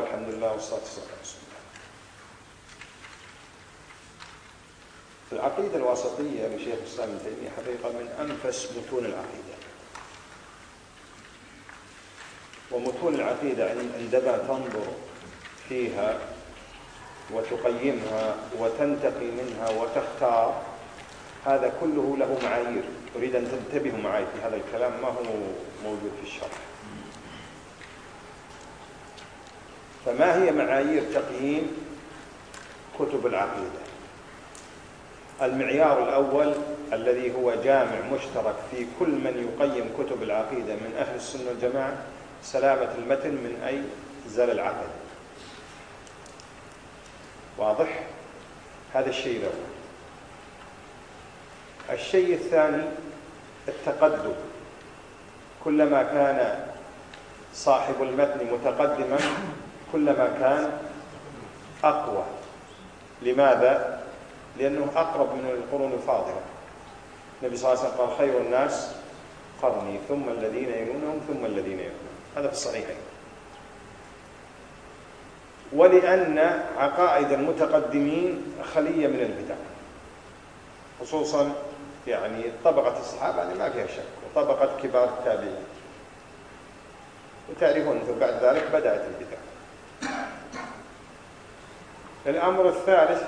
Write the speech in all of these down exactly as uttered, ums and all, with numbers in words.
والحمد لله والصلاة والسلام على رسول الله. العقيدة الواسطية لشيخ الإسلام ابن تيمية حقيقة من أنفس متون العقيدة. ومتون العقيدة عندما تنظر فيها وتقيمها وتنتقي منها وتختار، هذا كله له معايير. أريد أن تنتبهوا معي في هذا الكلام، ما هو موجود في الشرح. فما هي معايير تقييم كتب العقيدة؟ المعيار الأول الذي هو جامع مشترك في كل من يقيم كتب العقيدة من أهل السنة والجماعة: سلامة المتن من أي زلل عقدي. واضح؟ هذا الشيء الأول. الشيء الثاني التقدم. كلما كان صاحب المتن متقدما كلما كان أقوى. لماذا؟ لأنه أقرب من القرون الفاضلة. النبي صلى الله عليه وسلم قال: خير الناس قرني ثم الذين يلونهم ثم الذين يلونهم. هذا في الصحيحين. ولأن عقائد المتقدمين خلية من البدع، خصوصا يعني طبقة الصحابة يعني ما فيها شك، وطبقة كبار التابعين، وتعرفون بعد ذلك بدأت البدع. الأمر الثالث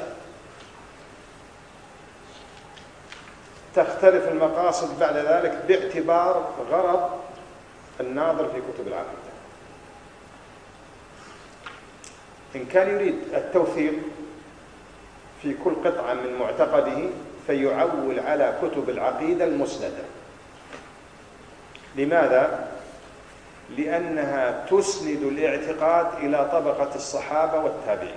تختلف المقاصد بعد ذلك باعتبار غرض الناظر في كتب العقيدة. إن كان يريد التوثيق في كل قطعة من معتقده فيعول على كتب العقيدة المسندة. لماذا؟ لأنها تسند الاعتقاد إلى طبقة الصحابة والتابعين.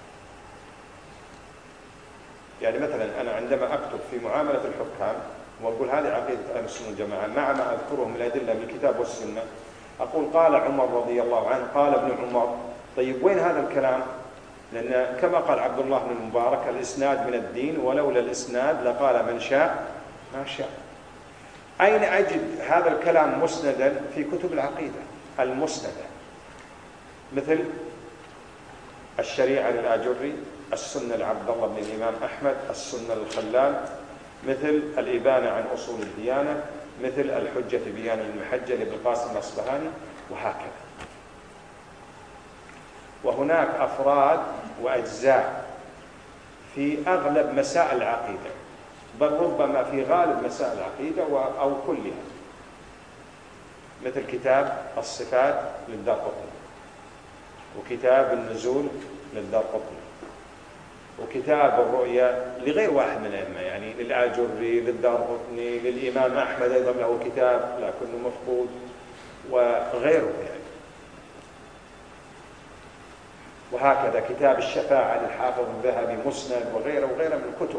يعني مثلا أنا عندما أكتب في معاملة الحكام وأقول هذه عقيدة أهل السنة والجماعة مع ما أذكره من الأدلة من الكتاب والسنة، أقول قال عمر رضي الله عنه، قال ابن عمر. طيب وين هذا الكلام؟ لأن كما قال عبد الله بن المبارك: الإسناد من الدين، ولولا الإسناد لقال من شاء ما شاء. أين أجد هذا الكلام مسندا؟ في كتب العقيدة المسندة، مثل الشريعة للآجري، السنة لعبد الله بن الإمام أحمد، السنة للخلال، مثل الإبانة عن أصول الديانة، مثل الحجة في بيان المحجة لابن القاسم الأصبهاني، وهكذا. وهناك أفراد وأجزاء في أغلب مسائل العقيدة، بل ربما في غالب مسائل العقيدة أو كلها، مثل كتاب الصفات للدارقطني، وكتاب النزول للدارقطني، وكتاب الرؤيا لغير واحد من الأئمة، يعني للآجري، للدارقطني، للإمام أحمد أيضا له كتاب لكنه مفقود، وغيره يعني. وهكذا كتاب الشفاعة للحافظ الذهبي مسند، وغيره وغيره من الكتب.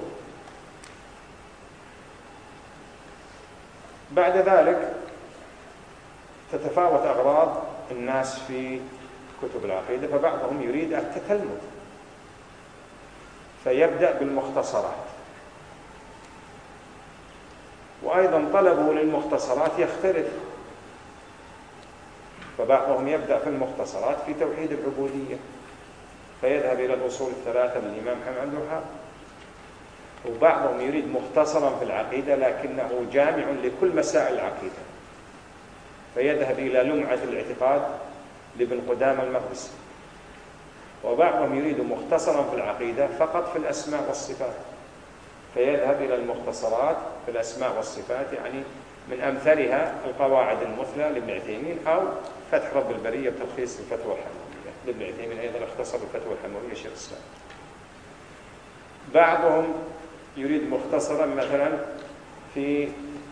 بعد ذلك تتفاوت أغراض الناس في كتب العقيدة، فبعضهم يريد التتلمذ فيبدأ بالمختصرات، وأيضا طلبه للمختصرات يختلف، فبعضهم يبدأ في المختصرات في توحيد العبودية فيذهب إلى الأصول الثلاثة للإمام محمد عبد الوهاب، وبعضهم يريد مختصرا في العقيدة لكنه جامع لكل مسائل العقيدة فيذهب إلى لمعة الاعتقاد لابن قدامة المقدسي، وبعضهم يريد مختصرا في العقيدة فقط في الأسماء والصفات فيذهب إلى المختصرات في الأسماء والصفات، يعني من أمثلها القواعد المثلى لابن عثيمين، أو فتح رب البرية بتلخيص الفتوى الحموية لابن عثيمين، أيضا اختصر الفتوى الحموية شيخ الإسلام. بعضهم يريد مختصرا مثلا في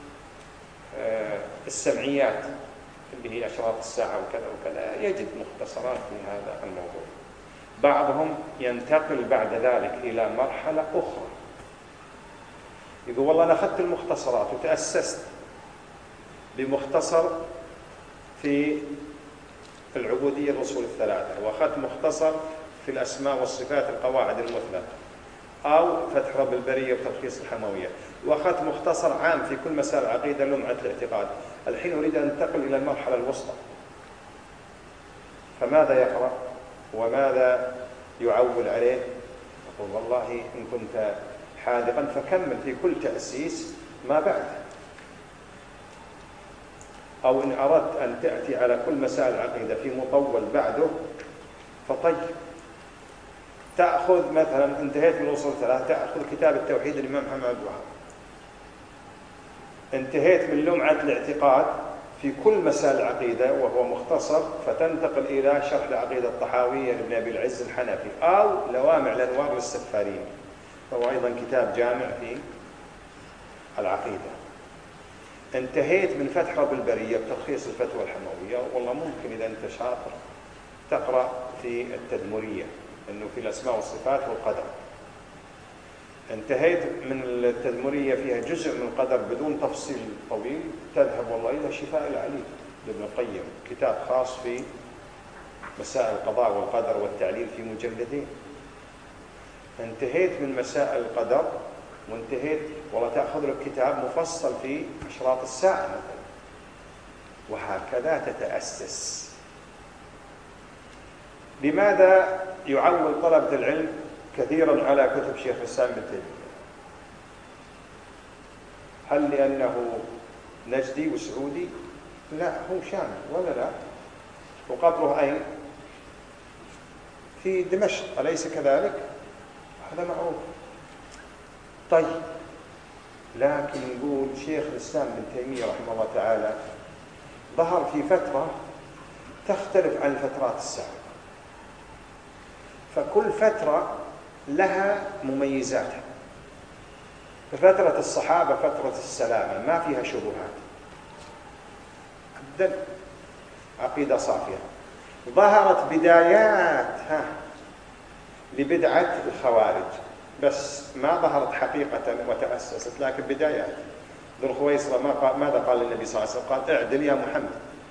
السمعيات اللي هي أشراط الساعة وكذا وكذا، يجد مختصرات في هذا الموضوع. بعضهم ينتقل بعد ذلك إلى مرحلة أخرى، يقول والله أنا أخذت المختصرات وتأسست بمختصر في العبودية الأصول الثلاثة، وأخذت مختصر في الأسماء والصفات القواعد المثلى، أو فتح رب البرية وتلخيص الحموية، وأخذت مختصر عام في كل مسائل العقيدة لمعة الاعتقاد. الحين أريد أن أنتقل إلى المرحلة الوسطى، فماذا يقرأ؟ وماذا يعول عليه؟ يقول والله إن كنت حاذقا فكمل في كل تأسيس ما بعد، أو إن أردت أن تأتي على كل مسائل العقيدة في مطول بعده فطيب. تأخذ مثلا انتهيت من الأصول الثلاثة تأخذ كتاب التوحيد الإمام محمد عبد الوهاب، انتهيت من لمعة الاعتقاد في كل مسائل العقيدة وهو مختصر فتنتقل إلى شرح العقيدة الطحاوية لابن أبي العز الحنفي أو لوامع الأنوار للسفارين، فهو أيضا كتاب جامع في العقيدة. انتهيت من فتح رب البرية بتلخيص الفتوى الحموية، والله ممكن إذا أنت شاطر تقرأ في التدمرية أنه في الأسماء والصفات والقدر. انتهيت من التدمرية فيها جزء من القدر بدون تفصيل طويل، تذهب والله إلى شفاء العليل لابن القيم، كتاب خاص في مسائل القضاء والقدر والتعليل في مجلدين. انتهيت من مسائل القدر وانتهيت والله تأخذ لك كتاب مفصل في أشراط الساعة مثلا، وهكذا تتأسس. لماذا يعول طلبة العلم كثيرا على كتب شيخ الإسلام ابن تيمية؟ هل لأنه نجدي وسعودي؟ لا، هو شامل ولا لا؟ وقبره أين؟ في دمشق، أليس كذلك؟ هذا معروف. طيب، لكن نقول شيخ الإسلام ابن تيمية رحمه الله تعالى ظهر في فترة تختلف عن الفترات السابقة، فكل فترة لها مميزاتها. ففترة الصحابة فترة السلامة ما فيها شبهات، أبدا عقيدة صافية. ظهرت بدايات ها لبدعة الخوارج، بس ما ظهرت حقيقة وتأسست، لكن بدايات. ذو الخويصرة ما قال ماذا قال للنبي صلى الله عليه وسلم؟ قال اعدل يا محمد،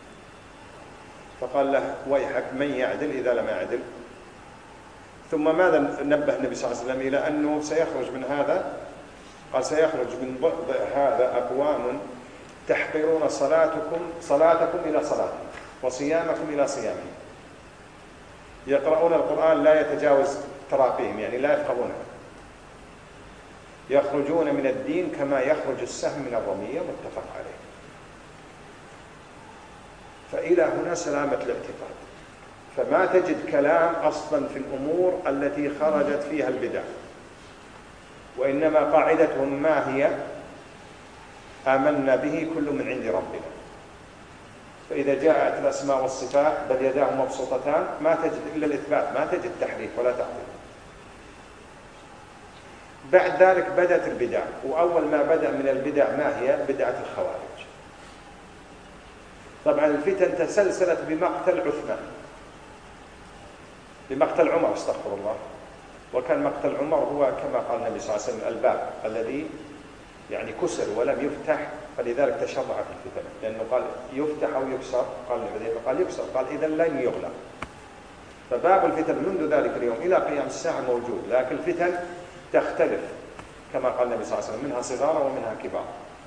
فقال له ويحك من يعدل إذا لم يعدل. ثم ماذا نبه النبي صلى الله عليه وسلم؟ إلى أنه سيخرج من هذا، قال سيخرج من ضئضئ هذا أقوام تحقرون صلاتكم صلاتكم إلى صلاتهم وصيامكم إلى صيامهم، يقرؤون القرآن لا يتجاوز تراقيهم، يعني لا يفقهونه، يخرجون من الدين كما يخرج السهم من الرمية، متفق عليه. فإلى هنا سلامة الاعتقاد، فما تجد كلام أصلا في الأمور التي خرجت فيها البدع، وإنما قاعدتهم ما هي؟ آمنا به كل من عند ربنا. فإذا جاءت الأسماء والصفات بل يداه مبسوطتان ما تجد إلا الإثبات، ما تجد تحريف ولا تعطيل. بعد ذلك بدأت البدع، وأول ما بدأ من البدع ما هي؟ بدعة الخوارج. طبعا الفتن تسلسلت بمقتل عثمان، بمقتل عمر استغفر الله، وكان مقتل عمر هو كما قال النبي صلى الله عليه وسلم الباب الذي يعني كسر ولم يفتح، فلذلك تشرع في الفتن، لأنه قال يفتح أو يكسر، قال الحذيفة قال يكسر، قال إذا لن يغلق. فباب الفتن منذ ذلك اليوم إلى قيام الساعة موجود، لكن الفتن تختلف كما قال النبي صلى الله عليه وسلم، منها صغار ومنها كبار.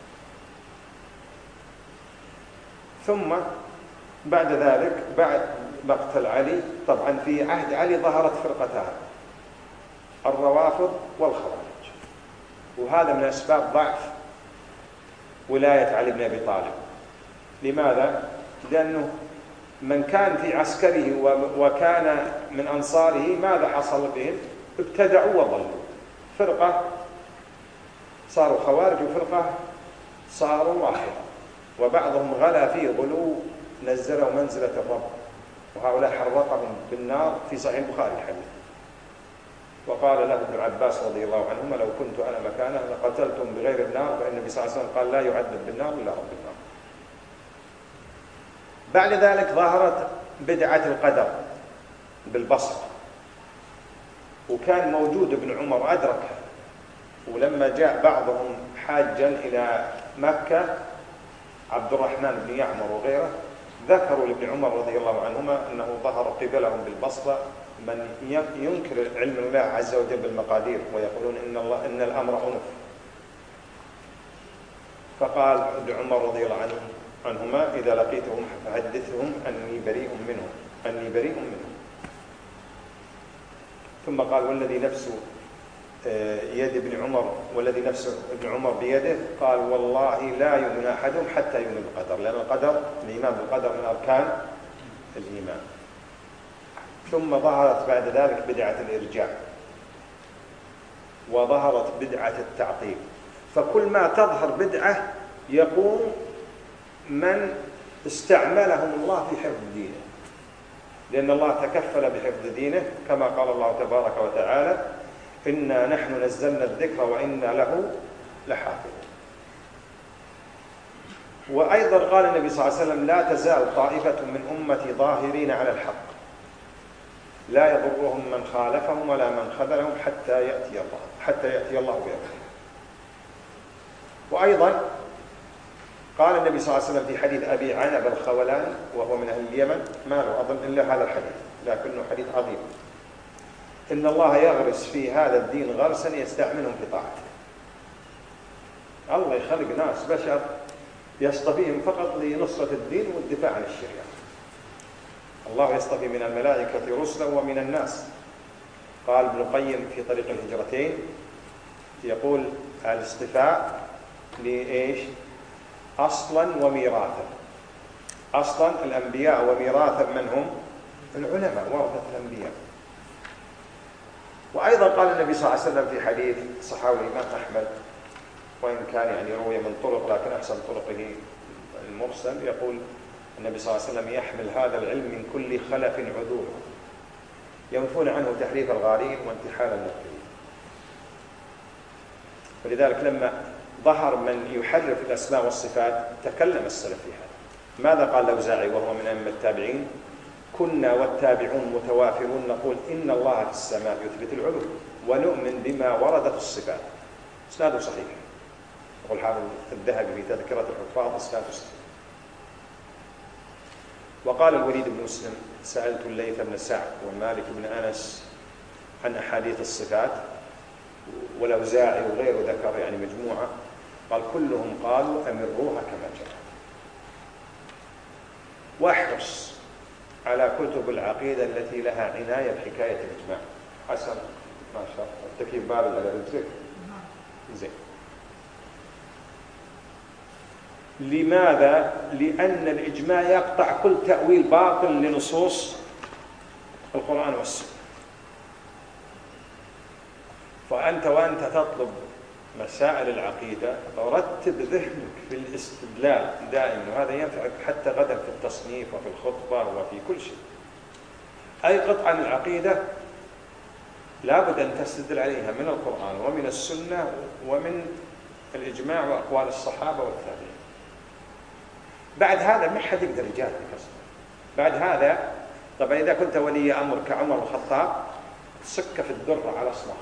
ثم بعد ذلك بعد مقتل علي، طبعا في عهد علي ظهرت فرقتان، الروافض والخوارج، وهذا من أسباب ضعف ولاية علي بن أبي طالب. لماذا؟ لأنه من كان في عسكره وكان من أنصاره ماذا حصل بهم؟ ابتدعوا وضلوا، فرقة صاروا خوارج وفرقة صاروا رافضة، وبعضهم غلا فيه غلو نزلوا منزلة الرب، وهؤلاء حرقهم بالنار في صحيح البخاري الحديث. وقال له ابن عباس رضي الله عنهما لو كنت أنا مكانه لقتلتم بغير النار، فإن النبي صلى الله عليه وسلم قال لا يعذب بالنار إلا رب النار. بعد ذلك ظهرت بدعة القدر بالبصر، وكان موجود ابن عمر أدركها، ولما جاء بعضهم حاجا إلى مكة عبد الرحمن بن يعمر وغيره ذكروا لابن عمر رضي الله عنهما أنه ظهر قبلهم بالبصرة من ينكر علم الله عز وجل بالمقادير ويقولون إن, الله إن الأمر أنف. فقال ابن عمر رضي الله عنه عنهما إذا لقيتهم فحدثهم أني بريء منهم أني بريء منهم ثم قال والذي نفس يد ابن عمر والذي نفس ابن عمر بيده، قال والله لا يؤمن أحدهم حتى يؤمن بالقدر، لأن القدر الإيمان بالقدر من أركان الإيمان. ثم ظهرت بعد ذلك بدعة الإرجاء، وظهرت بدعة التعطيل. فكل ما تظهر بدعة يقوم من استعملهم الله في حفظ دينه، لأن الله تكفل بحفظ دينه كما قال الله تبارك وتعالى إنا نحن نزلنا الذكر وإنا له لحافظون. وأيضا قال النبي صلى الله عليه وسلم لا تزال طائفة من أمتي ظاهرين على الحق لا يضرهم من خالفهم ولا من خذلهم حتى يأتي الله حتى يأتي الله بأمره. وأيضا قال النبي صلى الله عليه وسلم في حديث أبي عنب الخولاني وهو من أهل اليمن، ما له أظن إلا هذا الحديث لكنه حديث عظيم، إن الله يغرس في هذا الدين غرسا يستعملهم في طاعته. الله يخلق ناس بشر يصطفيهم فقط لنصرة الدين والدفاع عن الشريعة. الله يصطفي من الملائكة رسلا ومن الناس. قال ابن القيم في طريق الهجرتين يقول الاصطفاء لإيش؟ أصلا وميراثا. أصلا الأنبياء وميراثا من هم؟ العلماء ورثة الأنبياء. وأيضا قال النبي صلى الله عليه وسلم في حديث صححه الإمام أحمد وإن كان يعني روي من طرق لكن أحسن طرقه المرسل، يقول النبي صلى الله عليه وسلم يحمل هذا العلم من كل خلف عذور ينفون عنه تحريف الغالين وانتحال المبطلين. ولذلك لما ظهر من يحرف الأسماء والصفات تكلم السلف في هذا. ماذا قال الأوزاعي وهو من أئمة التابعين؟ كنا والتابعون متوافرون نقول إن الله في السماء يثبت العلو ونؤمن بما وردت الصفات. إسناده صحيح. يقول حافظ الذهبي في تذكرة الحفاظ إسناده صحيح. وقال الوليد بن مسلم سألت الليث بن سعد ومالك بن أنس عن أحاديث الصفات، والأوزاعي وغيره ذكر يعني مجموعة، قال كلهم قالوا أمروها كما جاء. واحرص على كتب العقيدة التي لها عناية بحكاية الإجماع. حسن ما شاء الله التكييف بارد على رجلك زين. لماذا؟ لأن الإجماع يقطع كل تأويل باطل لنصوص القرآن والسنة. فأنت وأنت تطلب مسائل العقيدة رتب ذهنك في الاستدلال دائما، وهذا ينفعك حتى غدا في التصنيف وفي الخطبة وفي كل شيء. أي قطعة من العقيدة لابد أن تستدل عليها من القرآن ومن السنة ومن الإجماع وأقوال الصحابة والتابعين. بعد هذا ما حد يقدر يجادلك أصلا. بعد هذا طبعا إذا كنت ولي أمر كعمر الخطاب سك في الدرة على أصلها.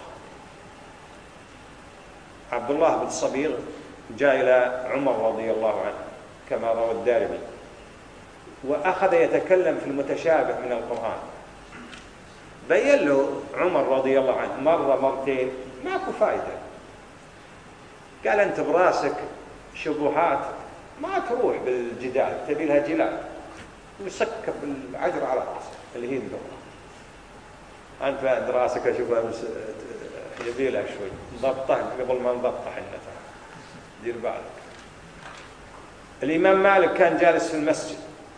عبد الله بن صبيغ جاء إلى عمر رضي الله عنه كما روى الدارمي وأخذ يتكلم في المتشابه من القرآن. بين له عمر رضي الله عنه مرة مرتين ماكو فائدة. قال أنت براسك شبهات ما تروح بالجدال، تبي لها جلال وسكب العجر على راسك اللي هي الدرة. أنت بعد راسك أشوفها يبي لها شوي نضبطه قبل ما نضبطه حنا. دير بالك. الإمام مالك كان جالس في المسجد،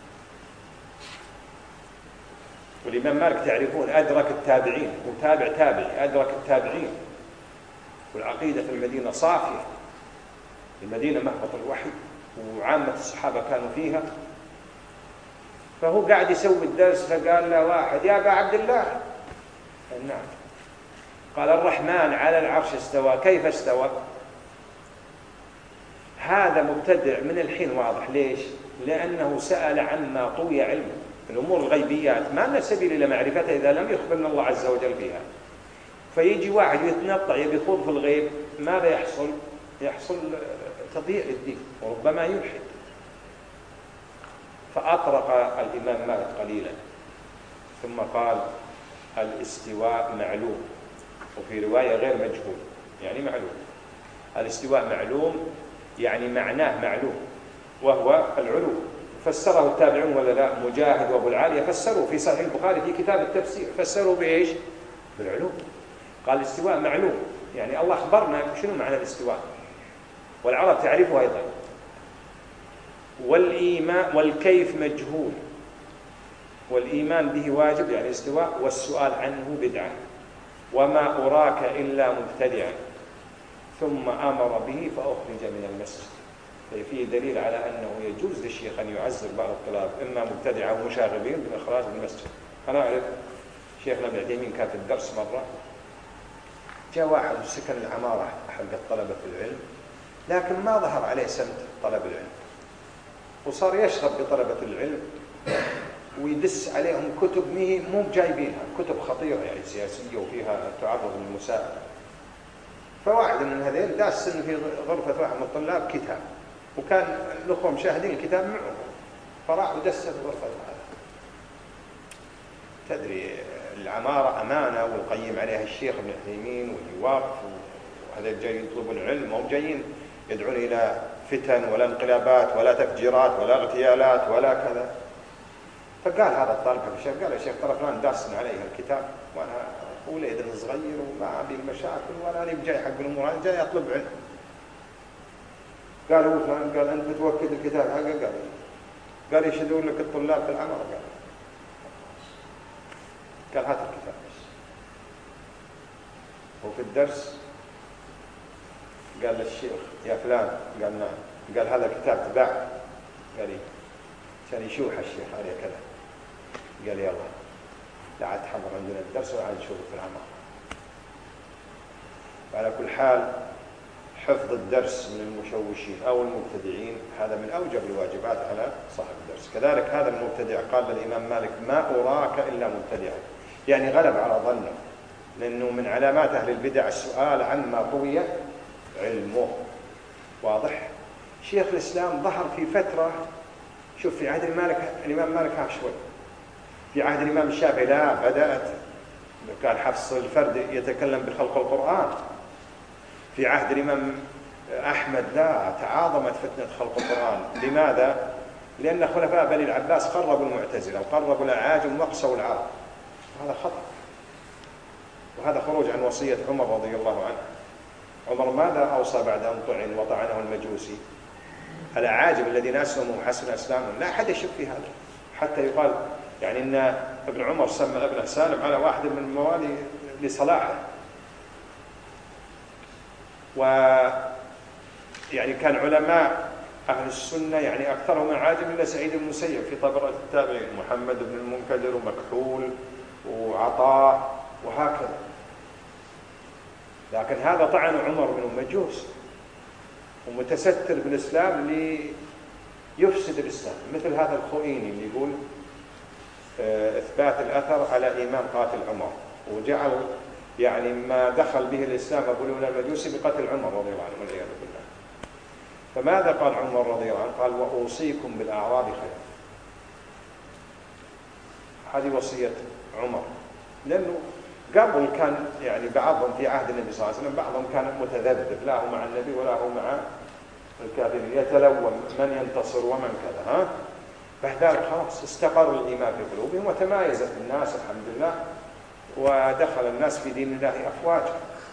والإمام مالك تعرفون أدرك التابعين وتابع تابعي أدرك التابعين، والعقيدة في المدينة صافية. المدينة مهبط الوحي وعامة الصحابة كانوا فيها. فهو قاعد يسوي الدرس فقال له واحد يا أبا عبد الله. نعم. قال الرحمن على العرش استوى، كيف استوى؟ هذا مبتدع من الحين واضح. ليش؟ لأنه سأل عما طوي علمه. الأمور الغيبيات ما لنا سبيل إلى معرفتها إذا لم يخبرنا الله عز وجل بها. فيجي واحد يتنطع يبي يخوض في الغيب، ماذا يحصل؟ يحصل تضييع للدين وربما يلحد. فأطرق الإمام مالك قليلا ثم قال الاستواء معلوم، وفي رواية غير مجهول يعني معلوم. الاستواء معلوم يعني معناه معلوم وهو العلو. فسره التابعون ولا لا؟ مجاهد وابو العالية فسروا في صحيح البخاري في كتاب التفسير، فسروا بإيش؟ بالعلو. قال الاستواء معلوم، يعني الله أخبرنا شنو معنى الاستواء، والعرب تعرفه أيضا. والإيمان والكيف مجهول، والإيمان به واجب يعني استواء، والسؤال عنه بدعة، وما أراك إلا مبتدعا، ثم أمر به فأخرج من المسجد. فيه دليل على أنه يجوز للشيخ أن يعزر بعض الطلاب إما مبتدعة أو مشاغبين بالإخراج من المسجد. أنا أعرف شيخنا ابن عثيمين كان في الدرس مرة، جاء واحد سكن العمارة حلقة طلبة العلم، لكن ما ظهر عليه سمت طلب العلم، وصار يشغب بطلبة العلم ويدس عليهم كتب مو جايبينها، كتب خطيرة يعني سياسية وفيها تعرض للمساءلة. فواحد من هذين داس في غرفة واحد من الطلاب كتاب، وكان الأخوة مشاهدين الكتاب معه، فراح ودس في غرفة هذا. تدري العمارة أمانة والقيم عليها الشيخ ابن عثيمين واللي واقف، وهذا جاي يطلبون العلم، مو جايين يدعون إلى فتن ولا انقلابات ولا تفجيرات ولا اغتيالات ولا كذا. فقال هذا الطالب حق الشيخ، قال يا شيخ ترى فلان داسن عليه الكتاب، وأنا وليد صغير وما أبي مشاكل ولا أنا جاي حق الأمور، أنا جاي أطلب علم. قال هو فلان، قال أنت بتوكد الكتاب حقه؟ قال قال يشهدون لك الطلاب في العمارة. قال قال هات الكتاب بس. وفي الدرس قال للشيخ يا فلان، قال نعم، قال هذا الكتاب تباع؟ قال إيه؟ كان يشوح الشيخ عليه كذا. قال يلا لا عاد تحضر عندنا الدرس ولا عاد تشوف في العمارة. وعلى كل حال حفظ الدرس من المشوشين أو المبتدعين هذا من أوجب الواجبات على صاحب الدرس. كذلك هذا المبتدع قال للإمام مالك ما أراك إلا مبتدعا، يعني غلب على ظنه، لأنه من علامات أهل البدع السؤال عما طوي علمه. واضح؟ شيخ الإسلام ظهر في فترة، شوف في عهد المالك الإمام مالك ها شوي، في عهد الإمام الشافعي لا بدأت، كان حفص الفرد يتكلم بخلق القرآن. في عهد الإمام أحمد لا، تعاظمت فتنة خلق القرآن. لماذا؟ لأن خلفاء بني العباس قربوا المعتزلة وقربوا الأعاجم وقصوا العرب، هذا خطأ، وهذا خروج عن وصية عمر رضي الله عنه. عمر ماذا أوصى بعد أن طعن وطعنه المجوسي؟ الأعاجم الذين أسلموا وحسن أسلامهم لا أحد يشك في هذا، حتى يقال يعني أن ابن عمر سمى ابنه سالم على واحد من الموالي لصلاحه. ويعني كان علماء أهل السنة يعني أكثرهم عاجم إلا سعيد بن المسيب في طبقة التابعين، محمد بن المنكدر ومكحول وعطاء وهكذا. لكن هذا طعن عمر بن المجوس ومتستر بالإسلام ليفسد الإسلام، مثل هذا الخوئيني اللي يقول إثبات الأثر على إيمان قاتل عمر، وجعل يعني ما دخل به الإسلام أبو الأولى المجوسي بقتل عمر رضي الله عنه والعياذ بالله. فماذا قال عمر رضي الله عنه؟ قال وأوصيكم بالأعراب خير. هذه وصية عمر، لأنه قبل كان يعني بعضهم في عهد النبي صلى الله عليه وسلم بعضهم كان متذبذب، لا هو مع النبي ولا هو مع الكافرين، يتلوم من ينتصر ومن كذا، ها فذلك خلاص استقر الإيمان في قلوبهم وتمايزت الناس الحمد لله، ودخل الناس في دين الله أفواجا.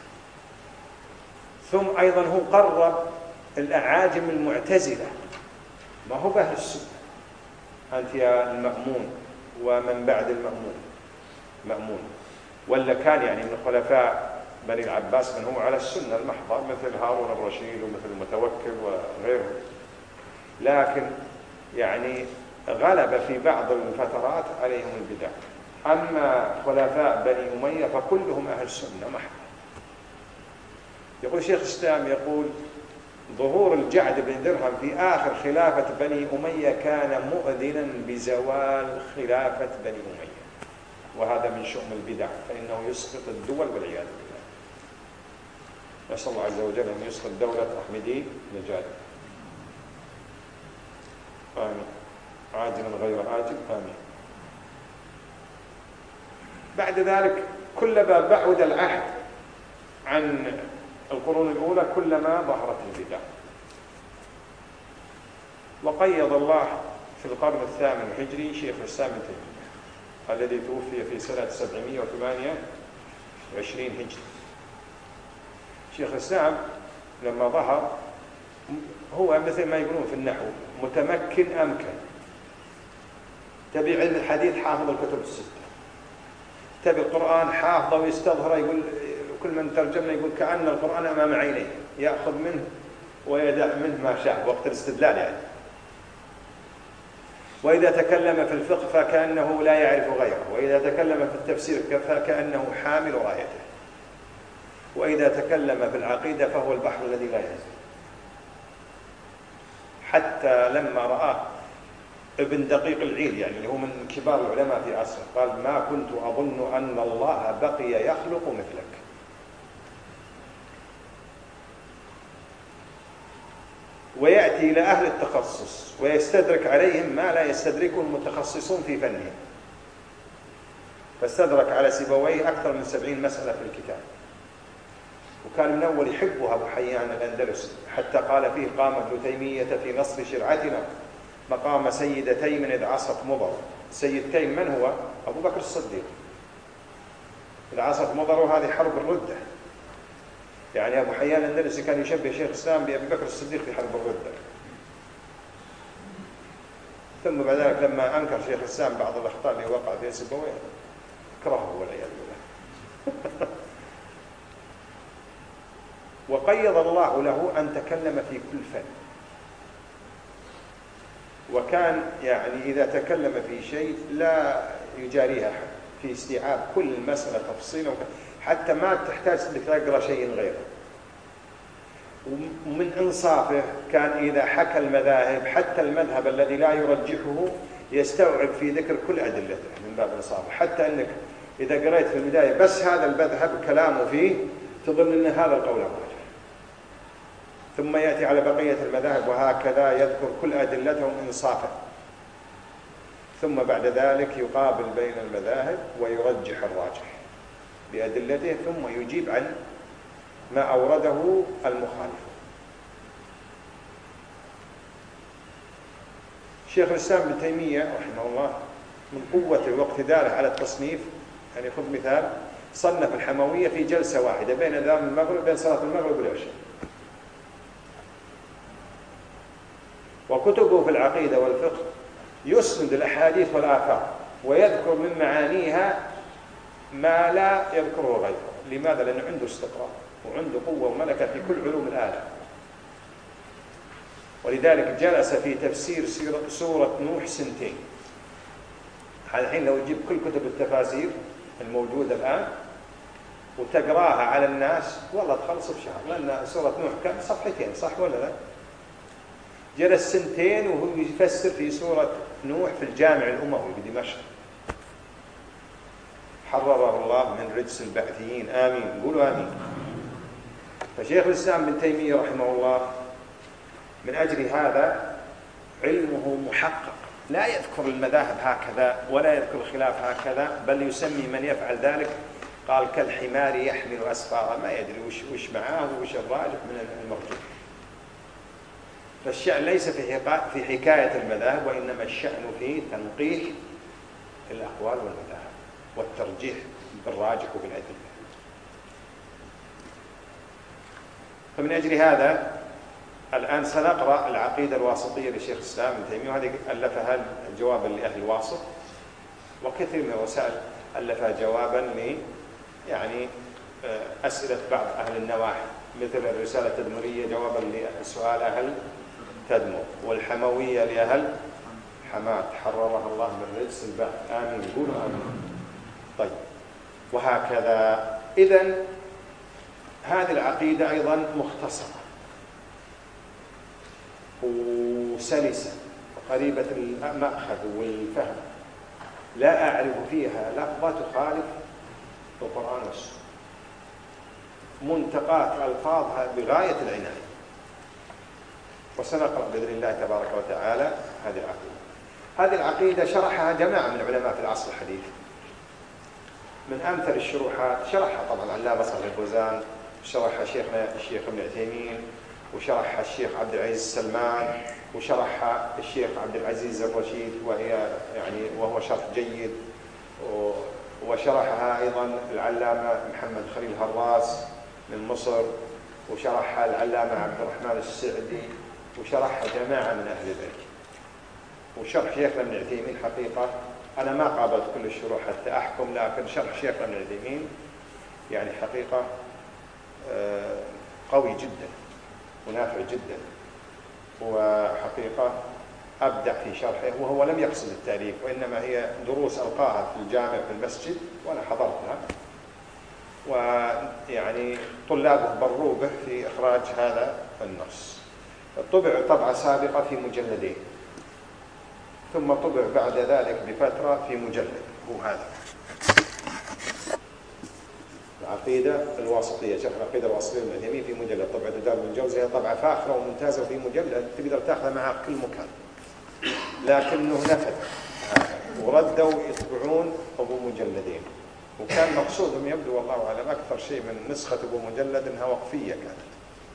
ثم أيضا هو قرب الأعاجم المعتزلة، ما هو بأهل السنة، أنت يا المأمون ومن بعد المأمون مأمون، ولا كان يعني من خلفاء بني العباس من هو على السنة المحضة مثل هارون الرشيد ومثل المتوكل وغيره، لكن يعني غلب في بعض الفترات عليهم البدع. أما خلفاء بني أمية فكلهم أهل السنة محضة. يقول شيخ الإسلام يقول ظهور الجعد بن درهم في آخر خلافة بني أمية كان مؤذنا بزوال خلافة بني أمية، وهذا من شؤم البدع، فإنه يسقط الدول والعياذ بالله. نسأل الله عز وجل أن يسقط دولة أحمدي نجاد، آمين، عاجلا غير آجل، آمين. بعد ذلك كلما بعد العهد عن القرون الأولى كلما ظهرت البدع. وقيض الله في القرن الثامن الهجري شيخ الإسلام ابن تيمية الذي توفي في سنة سبعمائة وثمانية وعشرين هجري. شيخ الإسلام لما ظهر هو مثل ما يقولون في النحو متمكن أمكن، تبي علم الحديث حافظ الكتب الستة، تبي القرآن حافظه ويستظهره، يقول كل من ترجمنا يقول كأن القرآن أمام عينيه، يأخذ منه ويدع منه ما شاء وقت الاستدلال يعني. وإذا تكلم في الفقه فكأنه لا يعرف غيره، وإذا تكلم في التفسير فكأنه حامل رايته، وإذا تكلم في العقيدة فهو البحر الذي لا ينزل. حتى لما رآه ابن دقيق العيد يعني اللي هو من كبار العلماء في عصره قال ما كنت أظن أن الله بقي يخلق مثلك. ويأتي إلى أهل التخصص ويستدرك عليهم ما لا يستدركه المتخصصون في فنه، فاستدرك على سيبويه أكثر من سبعين مسألة في الكتاب، وكان من أول يحبها أبو حيان الأندلسي، حتى قال فيه قام ابن تيمية في نصر شرعتنا مقام سيد تيم إذ عصت مضر. سيد تيم من هو؟ أبو بكر الصديق. إذ عصت مضر وهذه حرب الردة، يعني أبو حيان الأندلسي كان يشبه شيخ الإسلام بأبي بكر الصديق في حرب الردة. ثم بعد ذلك لما أنكر شيخ الإسلام بعض الأخطاء اللي وقع فيها سيبويه كرهه والعياذ بالله. وقيض الله له أن تكلم في كل فن، وكان يعني إذا تكلم في شيء لا يجاريها أحد في استيعاب كل مسألة تفصيلا، حتى ما تحتاج أنك تقرأ شيء غيره. ومن إنصافه كان إذا حكى المذاهب حتى المذهب الذي لا يرجحه يستوعب في ذكر كل أدلته من باب إنصافه، حتى أنك إذا قرأت في البداية بس هذا المذهب كلامه فيه تظن أن هذا القول الراجح، ثم يأتي على بقية المذاهب وهكذا يذكر كل أدلتهم إنصافا، ثم بعد ذلك يقابل بين المذاهب ويرجح الراجح بأدلته، ثم يجيب عن ما أورده المخالف. شيخ الإسلام ابن تيمية رحمه الله من قوته واقتداره على التصنيف، يعني خذ مثال صنف الحموية في جلسة واحدة بين أذان المغرب بين صلاة المغرب والعشاء. وكتبه في العقيدة والفقه يسند الأحاديث والآثار ويذكر من معانيها ما لا يذكره غيره. لماذا؟ لأنه عنده استقرار وعنده قوة وملكة في كل علوم الآلة. ولذلك جلس في تفسير سورة نوح سنتين. الحين لو تجيب كل كتب التفاسير الموجودة الآن وتقراها على الناس والله تخلص بشهر، لأن سورة نوح كان صفحتين، صح ولا لا؟ جلس سنتين وهو يفسر في سورة نوح في الجامع الأموي بدمشق، حرره الله من رجس البعثيين، آمين، قولوا آمين. فشيخ الإسلام ابن تيمية رحمه الله من أجل هذا علمه محقق، لا يذكر المذاهب هكذا ولا يذكر الخلاف هكذا، بل يسمي من يفعل ذلك قال كالحمار يحمل أسفارا، ما يدري وش, وش معاه وش الراجح من المرجوح. فالشأن ليس في في حكاية المذاهب، وإنما الشأن في تنقيح الأقوال والمذاهب والترجيح بالراجح وبالأدلة. فمن أجل هذا الآن سنقرأ العقيدة الواسطية لشيخ الإسلام ابن تيمية، وهذه ألفها جوابا لأهل الواسط، وكثير من الوسائل ألفها جوابا ل يعني أسئلة بعض أهل النواحي، مثل الرسالة التدمرية جوابا لسؤال أهل تدمر، والحموية لأهل حماة حررها الله من رجس البعث، آمين، قولوا آمين. طيب، وهكذا. إذن هذه العقيدة أيضا مختصرة وسلسة وقريبة المأخذ والفهم، لا أعرف فيها لفظة تخالف القرآن والسنة، منتقات ألفاظها بغاية العناية. وسنقرأ بإذن الله تبارك وتعالى هذه العقيدة. هذه العقيدة شرحها جماعة من العلماء في العصر الحديث. من أمثل الشروحات شرحها طبعا علامة صالح الفوزان، شرحها شيخنا الشيخ ابن عثيمين، وشرحها الشيخ عبد العزيز السلمان، وشرحها الشيخ عبد العزيز الرشيد، وهي يعني وهو شرح جيد وشرحها أيضا العلامة محمد خليل هراس من مصر، وشرحها العلامة عبد الرحمن السعدي، وشرحها جماعة من أهل العلم. وشرح شيخنا ابن عثيمين حقيقة أنا ما قابلت كل الشروح حتى أحكم، لكن شرح شيخنا ابن عثيمين يعني حقيقة قوي جدا ونافع جدا، وحقيقة أبدع في شرحه، وهو لم يقصد التأليف وإنما هي دروس ألقاها في الجامع في المسجد وأنا حضرتها، ويعني طلابه بروا به في إخراج هذا النص. طبع طبعة سابقة في مجلدين، ثم طبع بعد ذلك بفترة في مجلد، هو هذا العقيدة الواسطية، شرح العقيدة الواسطية ابن عثيمين في مجلد، طبعة دار بن جوزي، هي طبعة فاخرة وممتازة وفي مجلد تقدر تاخذها معها كل مكان، لكنه نفذ وردوا يطبعون أبو مجلدين، وكان مقصودهم يبدو والله أعلم أكثر شيء من نسخة أبو مجلد أنها وقفية كانت.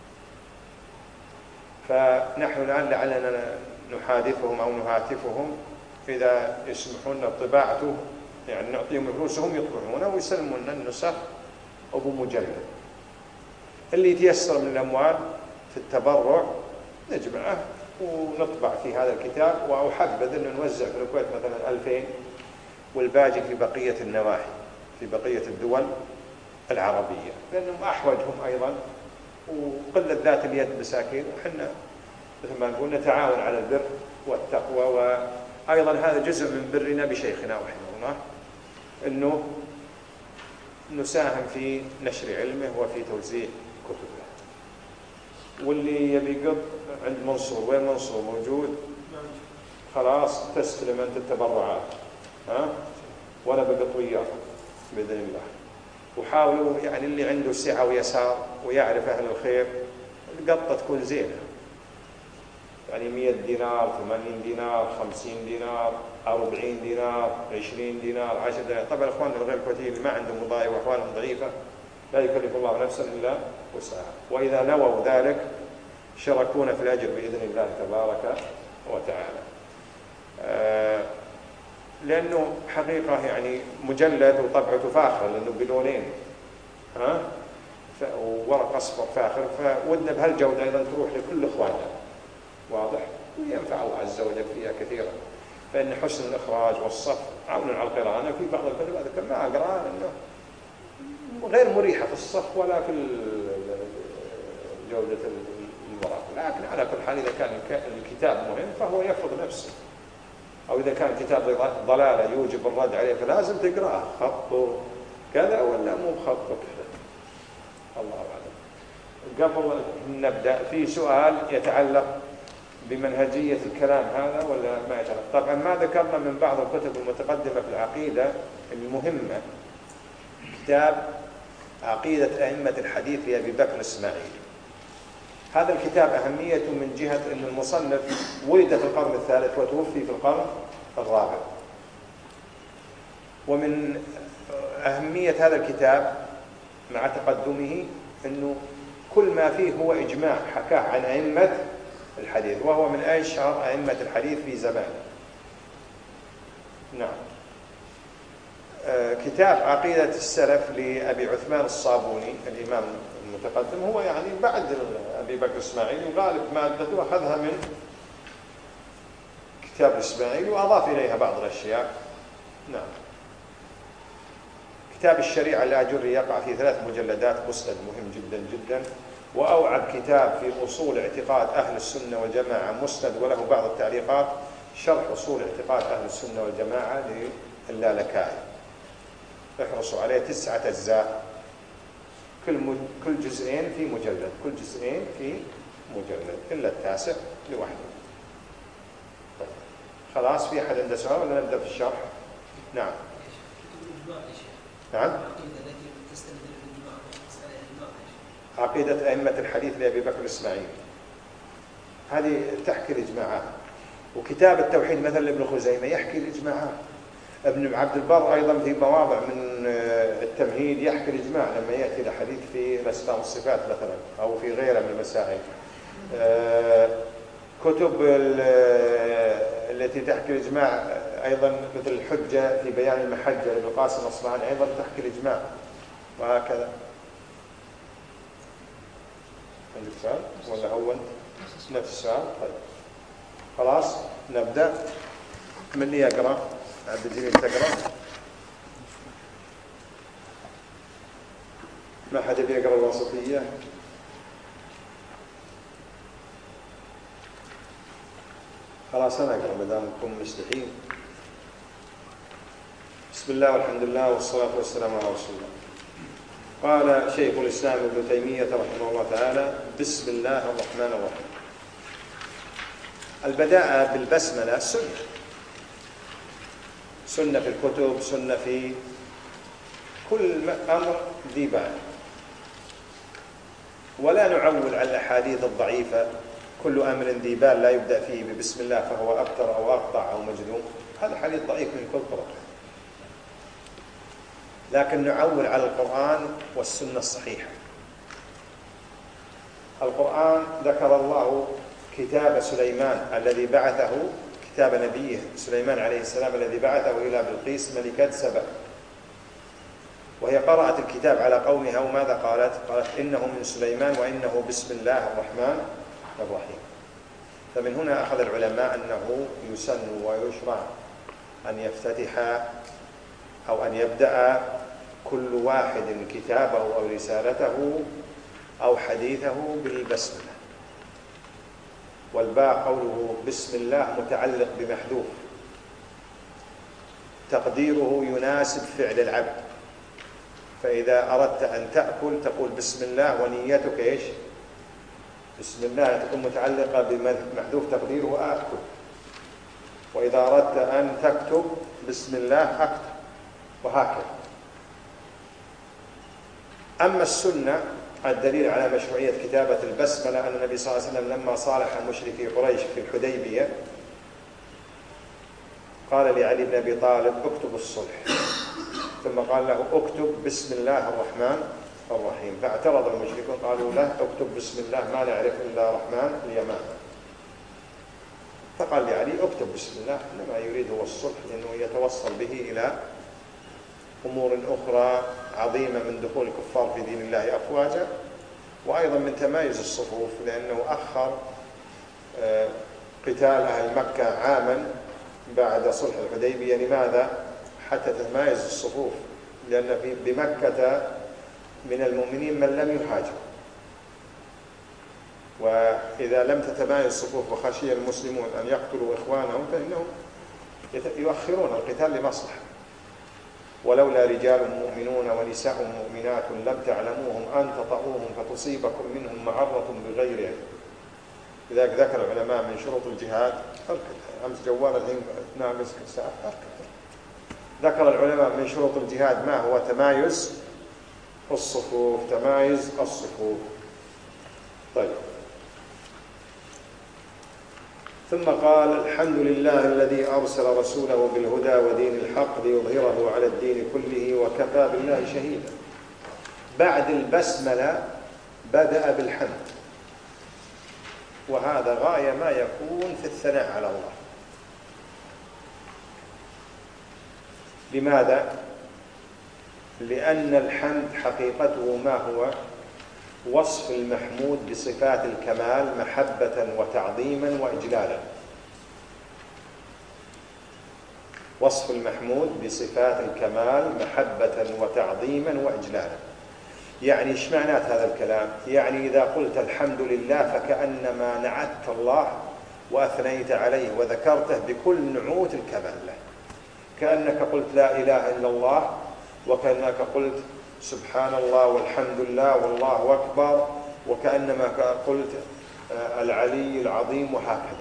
فنحن الآن لعلنا نحادثهم أو نهاتفهم إذا يسمحون لنا طباعته، يعني نعطيهم فلوسهم يطبعونه ويسلمون لنا النسخ أبو مجلد. اللي يتيسر من الأموال في التبرع نجمعه ونطبع في هذا الكتاب، وأحبذ أن نوزع في الكويت مثلا ألفين والباقي في بقية النواحي في بقية الدول العربية، لأنهم أحوجهم أيضا، وقلة ذات اليد مساكين، وحنا مثل ما نقول نتعاون على البر والتقوى. وأيضا هذا جزء من برنا بشيخنا رحمه الله، أنه نساهم في نشر علمه وفي توزيع كتبه. واللي يبي قط عند منصور، وين منصور موجود؟ خلاص تستلم أنت التبرعات، ها؟ وأنا بقط وياكم بإذن الله. وحاولوا يعني اللي عنده سعة ويسار ويعرف أهل الخير القطة تكون زينة، يعني مئة دينار، ثمانين دينار، خمسين دينار، أربعين دينار، عشرين دينار، عشر دينار. طبعا إخواننا الغير الكويتيين اللي ما عندهم وظائف وأحوالهم ضعيفة لا يكلف الله نفسا إلا وسعها، وإذا نووا ذلك شركونا في الأجر بإذن الله تبارك وتعالى. آه لأنه حقيقة يعني مجلد وطبعته فاخرة، لأنه بلونين، ها، وورق أصفر فاخر، فودنا بهالجودة أيضا تروح لكل إخواننا، واضح، وينفع الله عز وجل فيها كثيرا. فإن حسن الإخراج والصف عون على القراءة. أنا في بعض الكتب أذكر ما أقرأ إنه غير مريحة في الصف ولا في جودة الورق، لكن على كل حال إذا كان الكتاب مهم فهو يفرض نفسه، أو إذا كان كتاب ضلالة يوجب الرد عليه فلازم تقرأه، خطه كذا ولا مو خطه كذا، الله أعلم. قبل نبدأ في سؤال يتعلق بمنهجية الكلام هذا ولا ما يتعلق؟ طبعا ما ذكرنا من بعض الكتب المتقدمة في العقيدة المهمة كتاب عقيدة أئمة الحديث لأبي بكر الإسماعيلي. هذا الكتاب أهميته من جهة أن المصنف ولد في القرن الثالث وتوفي في القرن الرابع. ومن أهمية هذا الكتاب مع تقدمه أنه كل ما فيه هو إجماع حكاه عن أئمة الحديث، وهو من أشهر أئمة الحديث في زمانه. نعم. آه كتاب عقيدة السلف لأبي عثمان الصابوني الإمام المتقدم، هو يعني بعد أبي بكر إسماعيل، وغالب مادته أخذها من كتاب الإسماعيلي وأضاف إليها بعض الأشياء. نعم. كتاب الشريعة الآجري يقع في ثلاث مجلدات، مسند مهم جدا جدا، وأوعب كتاب في أصول اعتقاد أهل السنة والجماعة مسند وله بعض التعليقات، شرح أصول اعتقاد أهل السنة والجماعة للالكائي. احرصوا عليه، تسعة أجزاء، كل كل جزئين في مجلد، كل جزئين في مجلد إلا التاسع لوحده. طيب. خلاص، في أحد عنده سؤال ولا نبدأ في الشرح؟ نعم. نعم. عقيدة أئمة الحديث لأبي بكر الإسماعيلي هذه تحكي الإجماعات، وكتاب التوحيد مثلا لابن خزيمة يحكي الإجماعات، ابن عبد البر أيضا في مواضع من التمهيد يحكي الإجماع لما يأتي الحديث في الأسماء والصفات مثلا أو في غيرها من المسائل. كتب التي تحكي الإجماع أيضا مثل الحجة في بيان المحجة لابن القاسم الأصبهاني أيضا تحكي الإجماع، وهكذا. عندك سؤال ولا أول؟ نفس السؤال. طيب خلاص نبدأ. من اللي يقرأ؟ عبد الجليل تقرأ؟ ما حد بيقرأ الوسطية؟ خلاص أنا أقرأ مدامكم مستحيل. بسم الله والحمد لله والصلاة والسلام على رسول الله. قال شيخ الإسلام ابن تيمية رحمه الله تعالى: بسم الله الرحمن الرحيم. البداءة بالبسملة سنة، سنة في الكتب، سنة في كل أمر ذي بال، ولا نعول على الأحاديث الضعيفة. كل أمر ذي بال لا يبدأ فيه ببسم الله فهو أبتر أو أقطع أو مجذوم، هذا حديث ضعيف من كل طرق. لكن نعول على القرآن والسنة الصحيحة. القرآن ذكر الله كتاب سليمان الذي بعثه، كتاب نبيه سليمان عليه السلام الذي بعثه إلى بلقيس ملكة سبأ، وهي قرأت الكتاب على قومها، وماذا قالت؟ قالت إنه من سليمان وإنه بسم الله الرحمن الرحيم. فمن هنا أخذ العلماء أنه يسن ويشرع أن يفتتح أو أن يبدأ كل واحد كتابه أو رسالته أو حديثه بالبسملة. والباء قوله بسم الله متعلق بمحذوف تقديره يناسب فعل العبد، فإذا أردت أن تأكل تقول بسم الله ونيتك إيش؟ بسم الله، تكون متعلقة بمحذوف تقديره آكل. وإذا أردت أن تكتب بسم الله أكتب، وهكذا. أما السنة الدليل على مشروعية كتابة البسملة أن النبي صلى الله عليه وسلم لما صالح مشركي قريش في الحديبية قال لعلي بن أبي طالب اكتب الصلح، ثم قال له اكتب بسم الله الرحمن الرحيم، فاعترض المشركون قالوا له اكتب بسم الله ما نعرف إلا رحمن اليمان. فقال لعلي اكتب بسم الله، إنما يريد هو الصلح لأنه يتوصل به إلى أمور أخرى عظيمة من دخول الكفار في دين الله أفواجا، وأيضا من تمايز الصفوف، لأنه أخر قتال أهل مكة عاما بعد صلح الحديبية. لماذا؟ حتى تتمايز الصفوف، لأن في بمكة من المؤمنين من لم يهاجر، وإذا لم تتمايز الصفوف وخشي المسلمون أن يقتلوا إخوانهم فإنهم يؤخرون القتال لمصلحة. ولولا رجال مؤمنون ونساء مؤمنات لم تعلموهم أن تطؤوهم فتصيبكم منهم معرة بغير علم. لذلك ذكر العلماء من شروط الجهاد أمس جوال الحين ناقص ساعة. ذكر العلماء من شروط الجهاد ما هو؟ تمايز الصفوف، تمايز الصفوف. طيب، ثم قال الحمد لله الذي أرسل رسوله بالهدى ودين الحق ليظهره على الدين كله وكفى بالله شهيدا. بعد البسملة بدأ بالحمد، وهذا غاية ما يكون في الثناء على الله. لماذا؟ لأن الحمد حقيقته ما هو؟ وصف المحمود بصفات الكمال محبة وتعظيما وإجلالا. وصف المحمود بصفات الكمال محبة وتعظيما وإجلالا. يعني إيش معنات هذا الكلام؟ يعني إذا قلت الحمد لله فكأنما نعت الله وأثنيت عليه وذكرته بكل نعوت الكمال له، كأنك قلت لا إله إلا الله، وكأنك قلت سبحان الله والحمد لله والله أكبر، وكأنما قلت العلي العظيم، وهكذا.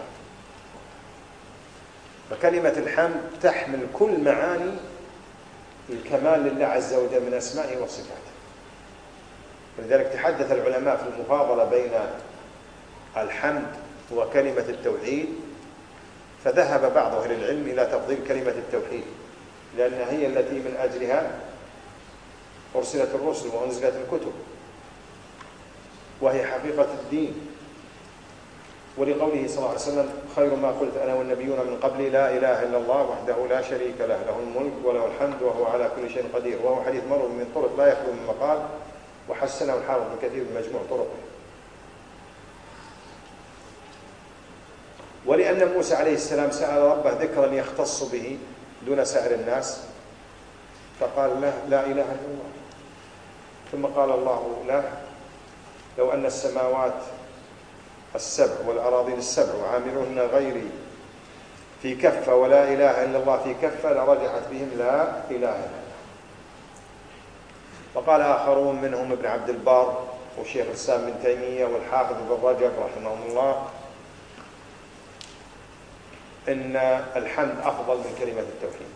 فكلمة الحمد تحمل كل معاني الكمال لله عز وجل من أسمائه وصفاته. ولذلك تحدث العلماء في المفاضلة بين الحمد وكلمة التوحيد، فذهب بعض أهل العلم إلى تفضيل كلمة التوحيد، لأنها هي التي من أجلها أرسلت الرسل وأنزلت الكتب، وهي حقيقة الدين. ولقوله صلى الله عليه وسلم خير ما قلت أنا والنبيون من قبلي لا إله إلا الله وحده لا شريك له له الملك وله الحمد وهو على كل شيء قدير، وهو حديث مروي من طرق لا يخلو من مقال، وحسنه الحافظ ابن كثير بمجموع طرقه. ولأن موسى عليه السلام سأل ربه ذكرا يختص به دون سائر الناس فقال له لا إله إلا الله، ثم قال الله له لو أن السماوات السبع والأراضين السبع وعاملهن غيري في كفة ولا إله إلا الله في كفة لرجحت بهم لا إله إلا الله. وقال آخرون منهم ابن عبد البر وشيخ الإسلام بن تيمية والحافظ ابن رجب رحمهم الله إن الحمد أفضل من كلمة التوحيد.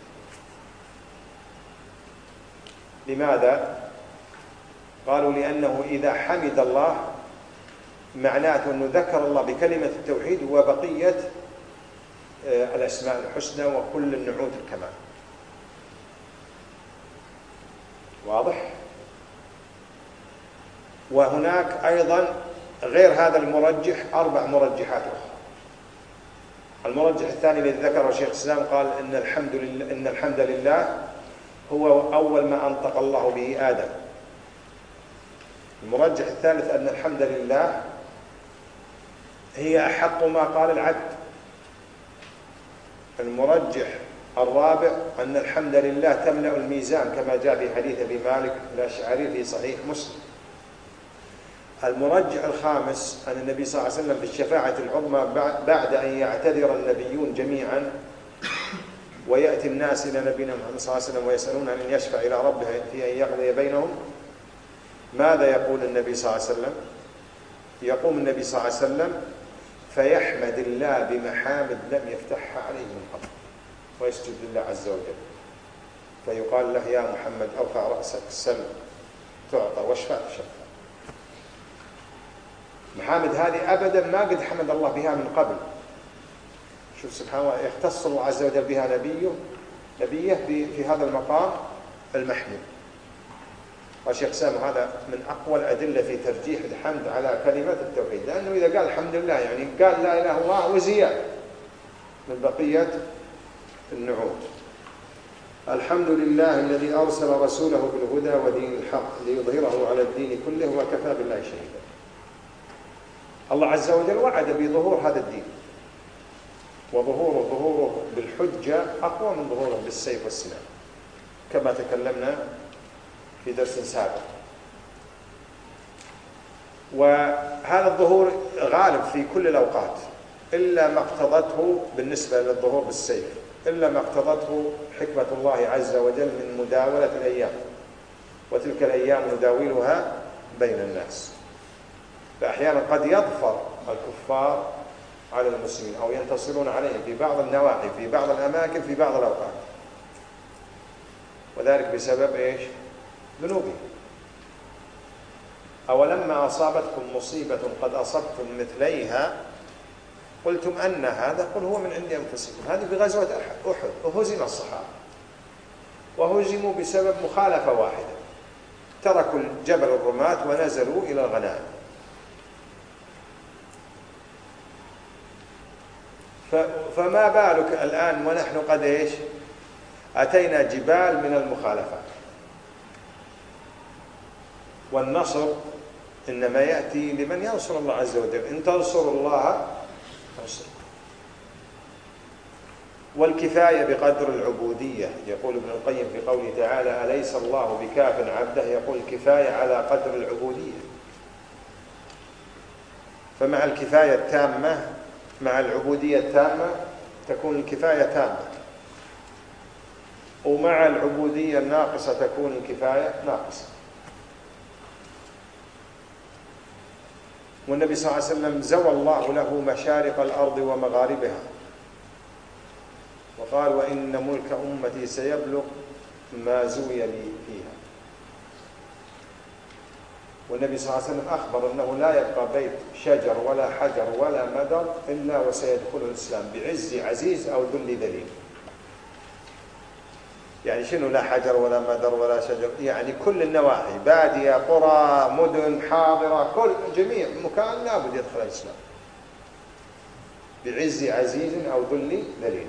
لماذا؟ قالوا لأنه إذا حمد الله معناته أنه ذكر الله بكلمة التوحيد وبقية الأسماء الحسنى وكل النعوت الكمال. واضح؟ وهناك أيضا غير هذا المرجح أربع مرجحات أخرى. المرجح الثاني الذي ذكره شيخ الإسلام قال إن الحمد لله إن الحمد لله هو أول ما أنطق الله به آدم. المرجح الثالث أن الحمد لله هي أحق ما قال العبد. المرجح الرابع أن الحمد لله تملأ الميزان كما جاء في حديث أبي مالك الأشعري في صحيح مسلم. المرجح الخامس أن النبي صلى الله عليه وسلم في الشفاعة العظمى بعد أن يعتذر النبيون جميعا ويأتي الناس إلى نبينا محمد صلى الله عليه وسلم ويسألون أن يشفع إلى ربه في أن يقضي بينهم، ماذا يقول النبي صلى الله عليه وسلم؟ يقوم النبي صلى الله عليه وسلم فيحمد الله بمحامد لم يفتحها عليه من قبل ويسجد لله عز وجل، فيقال له يا محمد أرفع رأسك سل تعطى واشفع تشفع. محامد هذه أبدا ما قد حمد الله بها من قبل. شوف سبحان الله، يختص الله عز وجل بها نبيه نبيه في هذا المقام المحمود. والشيخ سام هذا من أقوى الأدلة في ترجيح الحمد على كلمة التوحيد، لأنه إذا قال الحمد لله يعني قال لا إله إلا الله وزيادة من بقية النعوت. الحمد لله الذي أرسل رسوله بالهدى ودين الحق ليظهره على الدين كله وكفى بالله شهيدا. الله عز وجل وعد بظهور هذا الدين، وظهوره ظهوره بالحجة أقوى من ظهوره بالسيف والسنان كما تكلمنا في درس سابق. وهذا الظهور غالب في كل الأوقات إلا ما اقتضته بالنسبة للظهور بالسيف، إلا ما اقتضته حكمة الله عز وجل من مداولة الأيام، وتلك الأيام نداولها بين الناس. فأحيانا قد يظفر الكفار على المسلمين أو ينتصرون عليهم في بعض النواحي في بعض الأماكن في بعض الأوقات، وذلك بسبب إيش؟ ذنوبهم. أولما أصابتكم مصيبة قد أصبتم مثليها قلتم أن هذا قل هو من عند أنفسكم. هذه في غزوة أحد وهزم الصحابة، وهزموا بسبب مخالفة واحدة، تركوا جبل الرماة ونزلوا إلى الغنائم. فما بالك الآن ونحن قد إيش؟ أتينا جبال من المخالفات. والنصر إنما يأتي لمن ينصر الله عز وجل، إن تنصروا الله ينصركم. والكفاية بقدر العبودية، يقول ابن القيم في قوله تعالى أليس الله بكاف عبده، يقول الكفاية على قدر العبودية. فمع الكفاية التامة مع العبودية التامة تكون الكفاية تامة، ومع العبودية الناقصة تكون الكفاية ناقصة. والنبي صلى الله عليه وسلم زوى الله له مشارق الأرض ومغاربها، وقال وإن ملك أمتي سيبلغ ما زوي لي فيها. والنبي صلى الله عليه وسلم أخبر أنه لا يبقى بيت شجر ولا حجر ولا مدر إلا وسيدخله الإسلام بعز عزيز أو ذل ذليل. يعني شنو لا حجر ولا مدر ولا شجر؟ يعني كل النواحي، بادية قرى مدن حاضرة، كل جميع مكان لابد يدخل الإسلام. بعز عزيز أو ذل ذليل.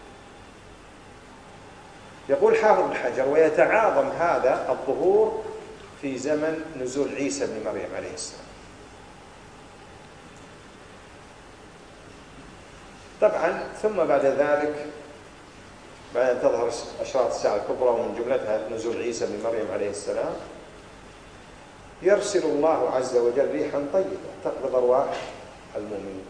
يقول حافظ بن حجر: ويتعاظم هذا الظهور في زمن نزول عيسى بن مريم عليه السلام. طبعا ثم بعد ذلك، بعد أن تظهر أشراط الساعة الكبرى ومن جملتها نزول عيسى بن مريم عليه السلام، يرسل الله عز وجل ريحا طيبة تقبض أرواح المؤمنين،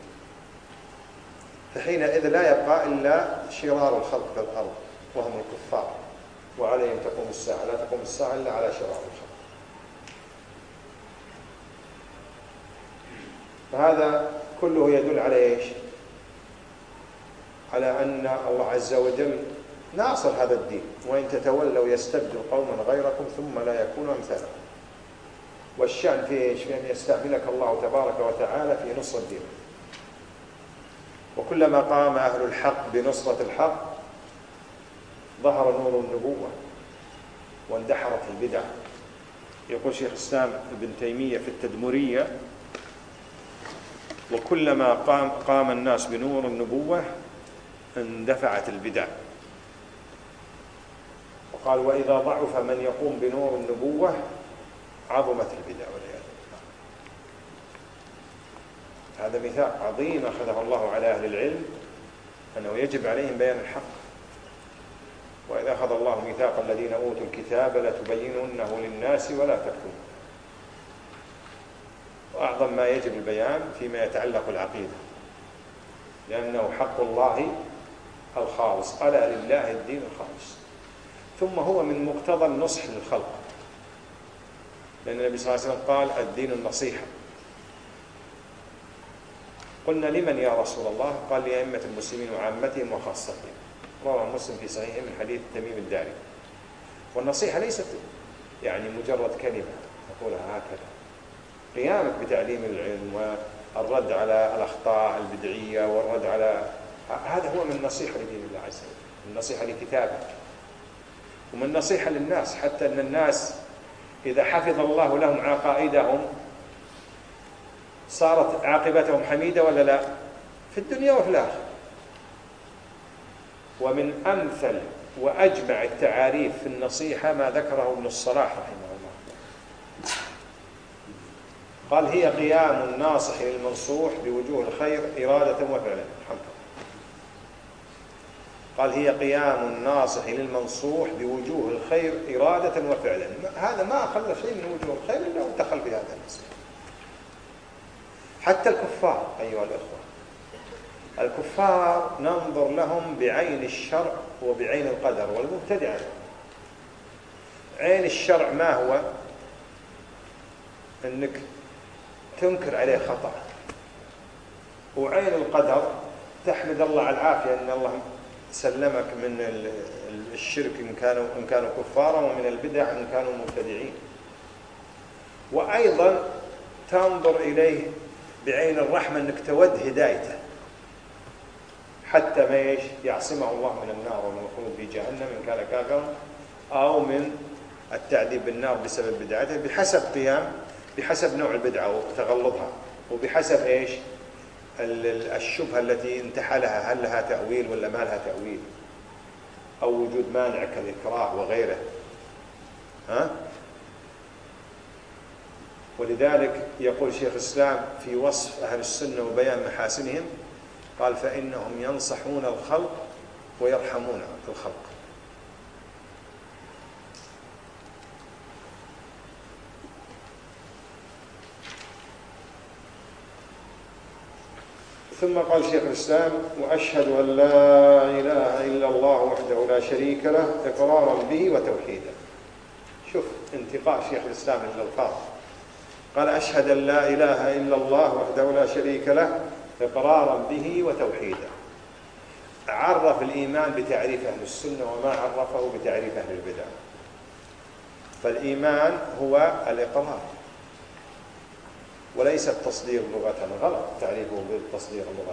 فحينئذ لا يبقى إلا شرار الخلق في الأرض وهم الكفار، وعليهم تقوم الساعة، لا تقوم الساعة إلا على شرار الخلق. فهذا كله يدل على إيش؟ على أن الله عز وجل ناصر هذا الدين، وإن تتولوا يستبدل قوما غيركم ثم لا يكونوا أمثالكم. والشأن في إيش؟ في أن يستعملك الله تبارك وتعالى في نصرة الدين. وكلما قام أهل الحق بنصرة الحق ظهر نور النبوة واندحرت البدع. يقول شيخ الإسلام ابن تيمية في التدمرية: وكلما قام, قام الناس بنور النبوة اندفعت البدع. وقال: وإذا ضعف من يقوم بنور النبوة عظمت البدع والعياذ بالله. هذا ميثاق عظيم أخذه الله على أهل العلم، أنه يجب عليهم بيان الحق. وإذا أخذ الله ميثاق الذين أوتوا الكتاب لتبيننه للناس ولا تكتمونه. وأعظم ما يجب البيان فيما يتعلق العقيدة، لأنه حق الله الخالص، ألا لله الدين الخالص. ثم هو من مقتضى النصح للخلق، لأن النبي صلى الله عليه وسلم قال: الدين النصيحة. قلنا: لمن يا رسول الله؟ قال: لأئمة المسلمين وعامتهم وخاصتهم. رواه مسلم في صحيحه من حديث تميم الداري. والنصيحة ليست يعني مجرد كلمة نقولها هكذا، قيامك بتعليم العلم والرد على الأخطاء البدعية والرد على هذا هو من النصيحة لدين الله عز وجل، النصيحة لكتابه، ومن النصيحة للناس، حتى أن الناس إذا حفظ الله لهم عقائدهم صارت عاقبتهم حميدة ولا لا؟ في الدنيا وفي الآخرة. ومن أمثل وأجمع التعاريف في النصيحة ما ذكره ابن الصلاح رحمه الله، قال: هي قيام الناصح للمنصوح بوجوه الخير إرادة وفعلا. قال: هي قيام الناصح للمنصوح بوجوه الخير إرادة وفعلا. هذا ما أخذ شيء من وجوه الخير إلا ودخل في هذا النصيحة. حتى الكفار أيها الأخوة، الكفار ننظر لهم بعين الشرع وبعين القدر، والمبتدعة عين الشرع ما هو؟ أنك تنكر عليه خطأ، وعين القدر تحمد الله على العافية أن الله سلمك من الشرك إن كانوا, إن كانوا كفارا، ومن البدع إن كانوا مبتدعين. وأيضا تنظر إليه بعين الرحمة أنك تود هدايته حتى ما يعصمه الله من النار ومن الخلود في جهنم إن كان كافرا، أو من التعذيب بالنار بسبب بدعته، بحسب قيام بحسب نوع البدعة وتغلظها، وبحسب إيش الشبهة التي انتحلها، هل لها تأويل ولا ما لها تأويل، أو وجود مانع كالإكراه وغيره. ها؟ ولذلك يقول شيخ الإسلام في وصف أهل السنة وبيان محاسنهم، قال: فإنهم ينصحون الخلق ويرحمون الخلق. ثم قال شيخ الإسلام: وأشهد أن لا إله إلا الله وحده لا شريك له إقرارا به وتوحيدا. شوف انتقاء شيخ الإسلام للألفاظ، قال: أشهد أن لا إله إلا الله وحده لا شريك له إقرارا به وتوحيدا. عرف الإيمان بتعريف أهل السنة وما عرفه بتعريف أهل البدع. فالإيمان هو الإقرار وليس التصديق لغة، غلط تعريفه بالتصديق لغة.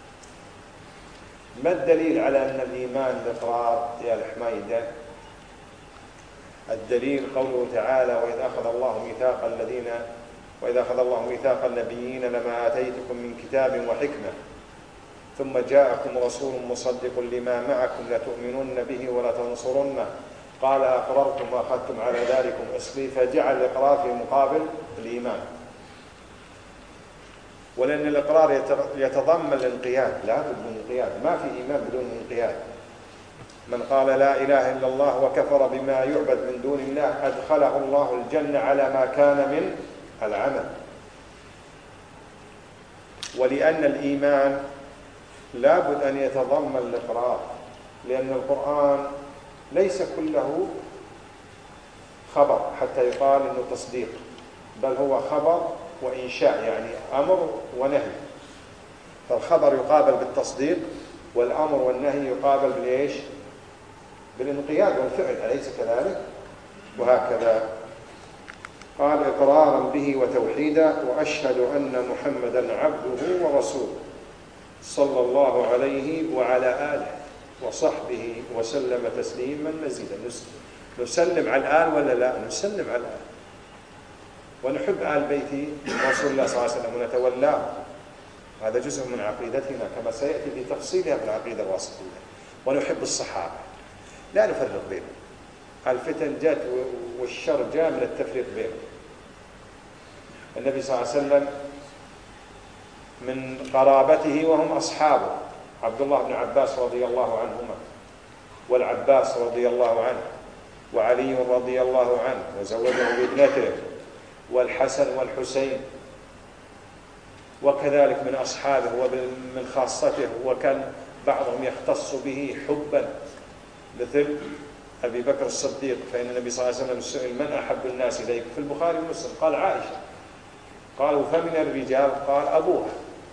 ما الدليل على أن الإيمان الإقرار يا الحميدة؟ الدليل قوله تعالى: وإذا أخذ الله ميثاق الذين وإذا أخذ الله ميثاق النبيين لما آتيتكم من كتاب وحكمة ثم جاءكم رسول مصدق لما معكم لتؤمنن به ولتنصرنه قال أقررتم وأخذتم على ذلكم إصري، فجعل الإقرار في مقابل الإيمان. ولأن الإقرار يتضمن الانقياد، لا بد من الانقياد، ما في إيمان بدون انقياد. من قال لا إله إلا الله وكفر بما يعبد من دون الله أدخله الله الجنة على ما كان من العمل. ولأن الإيمان لا بد أن يتضمن الإقرار، لأن القرآن ليس كله خبر حتى يقال إنه تصديق، بل هو خبر وإنشاء، يعني أمر ونهي. فالخبر يقابل بالتصديق، والأمر والنهي يقابل بالإيش؟ بالانقياد والفعل، أليس كذلك؟ وهكذا قال إقرارا به وتوحيدا، وأشهد أن محمدا عبده ورسوله صلى الله عليه وعلى آله وصحبه وسلم تسليما مزيدا. نسلم على الآل ولا لا؟ نسلم على الآل، ونحب آل بيت رسول الله صلى الله عليه وسلم ونتولاه، هذا جزء من عقيدتنا كما سيأتي في تفصيلها في العقيدة الواسطية. ونحب الصحابة، لا نفرق بينهم، الفتن جاءت والشر جاء من التفريق بينهم. النبي صلى الله عليه وسلم من قرابته وهم أصحابه عبد الله بن عباس رضي الله عنهما، والعباس رضي الله عنه، وعلي رضي الله عنه وزوجه بابنته، والحسن والحسين، وكذلك من أصحابه ومن خاصته، وكان بعضهم يختص به حبا مثل أبي بكر الصديق، فإن النبي صلى الله عليه وسلم سئل من أحب الناس إليك في البخاري ومسلم، قال عائشة، قالوا فمن الرجال؟ قال أبوها.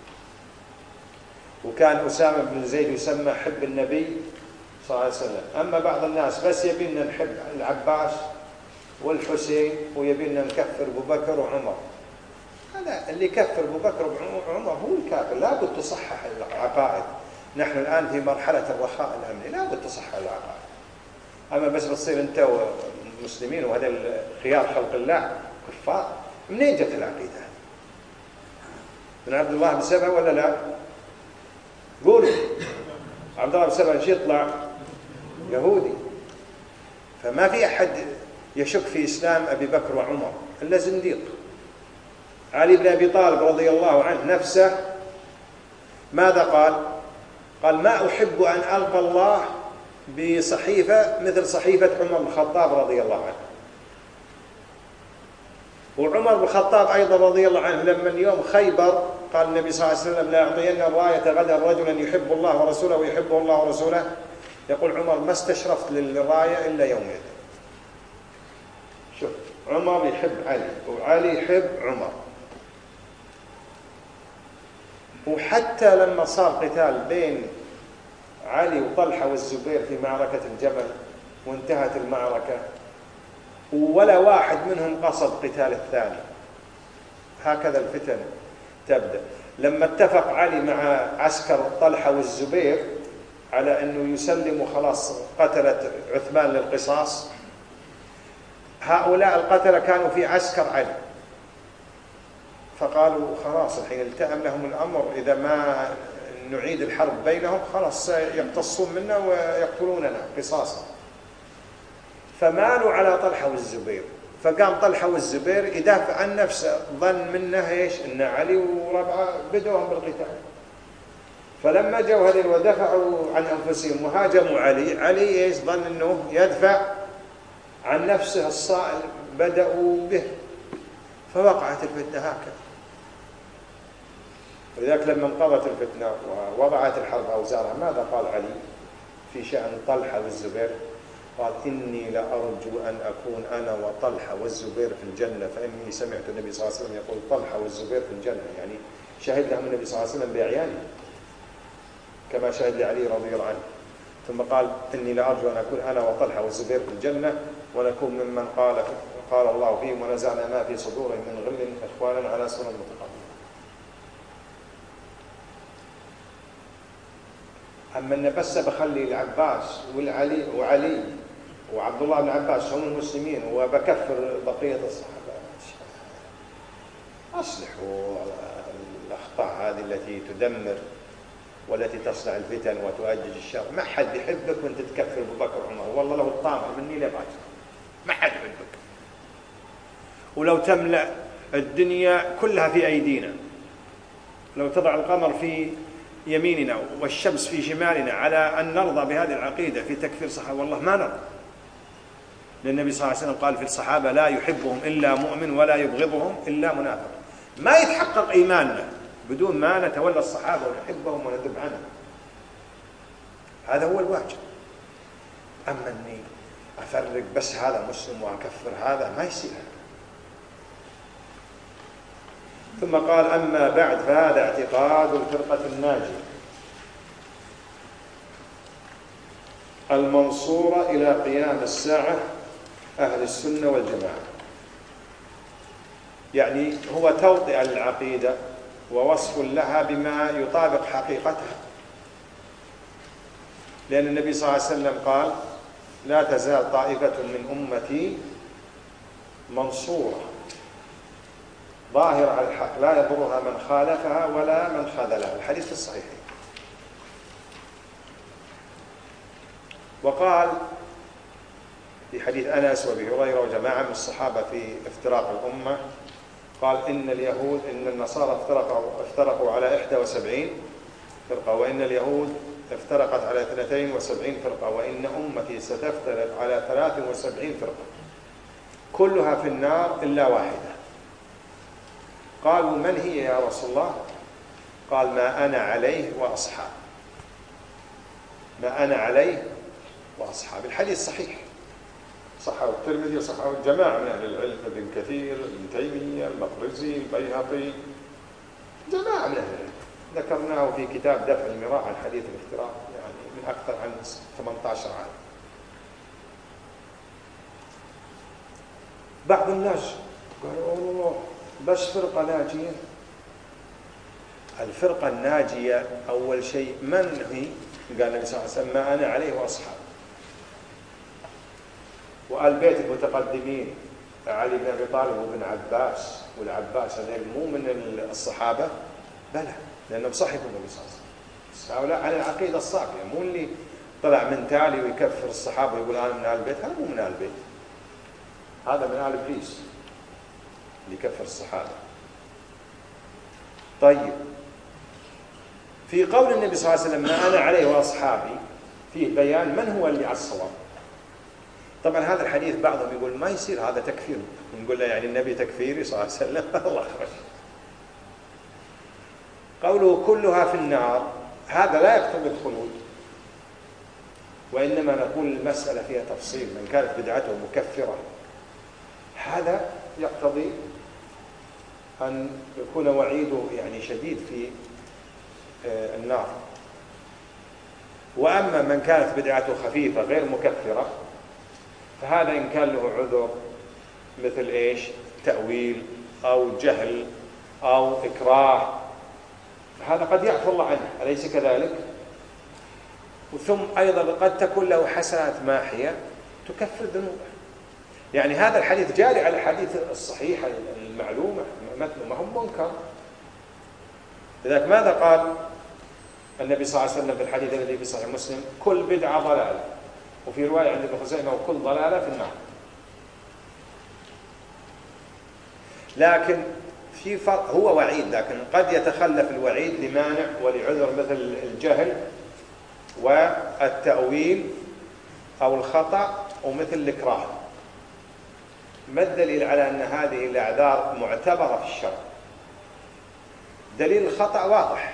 وكان أسامة بن زيد يسمى حب النبي صلى الله عليه وسلم. أما بعض الناس بس يبينا نحب العباس والحسين ويبينا نكفر أبو بكر وعمر، هذا اللي يكفر أبو بكر وعمر هو الكافر. لا بد تصحح العقائد، نحن الآن في مرحلة الرخاء الأمني، لا بد تصحح العقائد. أما بس بتصير أنت ومسلمين وهذا خيار خلق الله كفار، منين جت العقيدة؟ من عبد الله بن سبأ ولا لا؟ قولوا. عبد الله بن سبأ ايش يطلع؟ يهودي. فما في أحد يشك في إسلام أبي بكر وعمر إلا زنديق. علي بن أبي طالب رضي الله عنه نفسه ماذا قال؟ قال ما أحب أن ألقى الله بصحيفة مثل صحيفة عمر بن الخطاب رضي الله عنه. وعمر بن الخطاب أيضا رضي الله عنه لما يوم خيبر قال النبي صلى الله عليه وسلم لا أعطين الراية غدا رجلا يحب الله ورسوله ويحبه الله ورسوله، يقول عمر ما استشرفت للراية إلا يومين. شوف، عمر يحب علي وعلي يحب عمر. وحتى لما صار قتال بين علي وطلحة والزبير في معركة الجبل وانتهت المعركة ولا واحد منهم قصد قتال الثاني، هكذا الفتن تبدأ. لما اتفق علي مع عسكر طلحة والزبير على أنه يسلموا خلاص قتلة عثمان للقصاص، هؤلاء القتلة كانوا في عسكر علي، فقالوا خلاص الحين التأم لهم الأمر، إذا ما نعيد الحرب بينهم خلاص يقتصون منا ويقتلوننا قصاصا. فمالوا على طلحة والزبير، فقام طلحة والزبير يدافع عن نفسه، ظن منه ايش؟ ان علي وربعه بدوهم بالقتال. فلما جاءوا هذين ودفعوا عن انفسهم وهاجموا علي، علي ايش؟ ظن انه يدفع عن نفسه الصائل، بدأوا به فوقعت الفتنة هكذا. ولذلك لما انقضت الفتنة ووضعت الحرب أوزارها ماذا قال علي في شأن طلحة والزبير؟ قال إني لأرجو أن أكون أنا وطلحة والزبير في الجنة، فإني سمعت النبي صلى الله عليه وسلم يقول طلحة والزبير في الجنة، يعني شهد لهم النبي صلى الله عليه وسلم بأعيانه كما شهد لعلي رضي الله عنه. ثم قال إني لأرجو أن أكون أنا وطلحة والزبير في الجنة ونكون ممن قال قال الله فيهم ونزعنا ما في صدورهم من غل إخوانا على سنن متقابلين. أما أن بس بخلي العباس والعلي وعلي وعبد الله بن عباس هم المسلمين وبكفر بقية الصحابة، أصلحوا الأخطاء هذه التي تدمر والتي تصنع الفتن وتؤجج الشر. ما حد يحبك وانت تكفر ابو بكر وعمر، والله لو الطامع مني لباكر، ما حد يحبك. ولو تملأ الدنيا كلها في أيدينا، لو تضع القمر في يميننا والشمس في شمالنا على أن نرضى بهذه العقيدة في تكفير صحابة، والله ما نرضى. لأن النبي صلى الله عليه وسلم قال في الصحابة: لا يحبهم إلا مؤمن ولا يبغضهم إلا منافق. ما يتحقق إيماننا بدون ما نتولى الصحابة ونحبهم وندب عنهم، هذا هو الواجب. أما أني أفرق بس هذا مسلم وأكفر هذا، ما يصير. ثم قال: أما بعد فهذا اعتقاد الفرقة الناجية المنصورة إلى قيام الساعة أهل السنة والجماعة. يعني هو توطئة للعقيدة ووصف لها بما يطابق حقيقتها، لأن النبي صلى الله عليه وسلم قال: لا تزال طائفة من أمتي منصورة ظاهرة على الحق لا يضرها من خالفها ولا من خذلها. الحديث في الصحيحين. وقال في حديث أنس وأبي هريرة وجماعة من الصحابة في افتراق الأمة، قال: إن اليهود إن النصارى افترقوا, افترقوا على إحدى وسبعين فرقة، وإن اليهود افترقت على اثنتين وسبعين فرقة، وإن أمتي ستفترق على ثلاث وسبعين فرقة كلها في النار إلا واحدة. قالوا: من هي يا رسول الله؟ قال: ما أنا عليه وأصحاب ما أنا عليه وأصحاب. الحديث صحيح، صححه الترمذي وصححه الجماعة من أهل العلم، ابن كثير، ابن تيمية، المقرزي، البيهقي، جماعة من أهل العلم. ذكرناه في كتاب دفع المراء عن حديث الافتراق، يعني من أكثر عن ثمانية عشر عام. بعض الناس قالوا: أوه بس فرقة ناجية. الفرقة الناجية أول شيء من هي؟ قال النبي صلى الله عليه وسلم: ما أنا عليه وأصحابي. وآل بيت المتقدمين علي بن أبي طالب وابن عباس، والعباس هذول مو من الصحابة؟ بلى، لأنهم صحبوا النبي صلى الله عليه وسلم. هؤلاء على العقيدة الصافية، مو اللي طلع من تالي ويكفر الصحابة ويقول أنا من آل بيت. هذا مو من آل بيت، هذا من آل إبليس اللي كفر الصحابة. طيب، في قول النبي صلى الله عليه وسلم: ما أنا عليه وأصحابي، فيه بيان من هو اللي على الصواب. طبعا هذا الحديث بعضهم يقول ما يصير، هذا تكفير. نقول له: يعني النبي تكفيري صلى الله عليه وسلم؟ الله أخرج. قوله كلها في النار هذا لا يقتضي الخلود، وإنما نقول المسألة فيها تفصيل. من كانت بدعته مكفرة هذا يقتضي أن يكون وعيده يعني شديد في النار. وأما من كانت بدعته خفيفة غير مكفرة فهذا إن كان له عذر مثل إيش؟ تأويل أو جهل أو إكراه، هذا قد يعفو الله عنه، أليس كذلك؟ وثم أيضا قد تكون له حسنات ماحية تكفر ذنوبه. يعني هذا الحديث جاري على الحديث الصحيح المعلومة، ما هم منكر. لذلك ماذا قال النبي صلى الله عليه وسلم في الحديث الذي في صحيح مسلم؟ كل بدعة ضلالة، وفي رواية عند ابن خزيمة: وكل ضلالة في النار. لكن في فرق، هو وعيد، لكن قد يتخلف الوعيد لمانع ولعذر مثل الجهل والتأويل أو الخطأ ومثل الإكراه. ما الدليل على أن هذه الأعذار معتبرة في الشرع؟ دليل الخطأ واضح.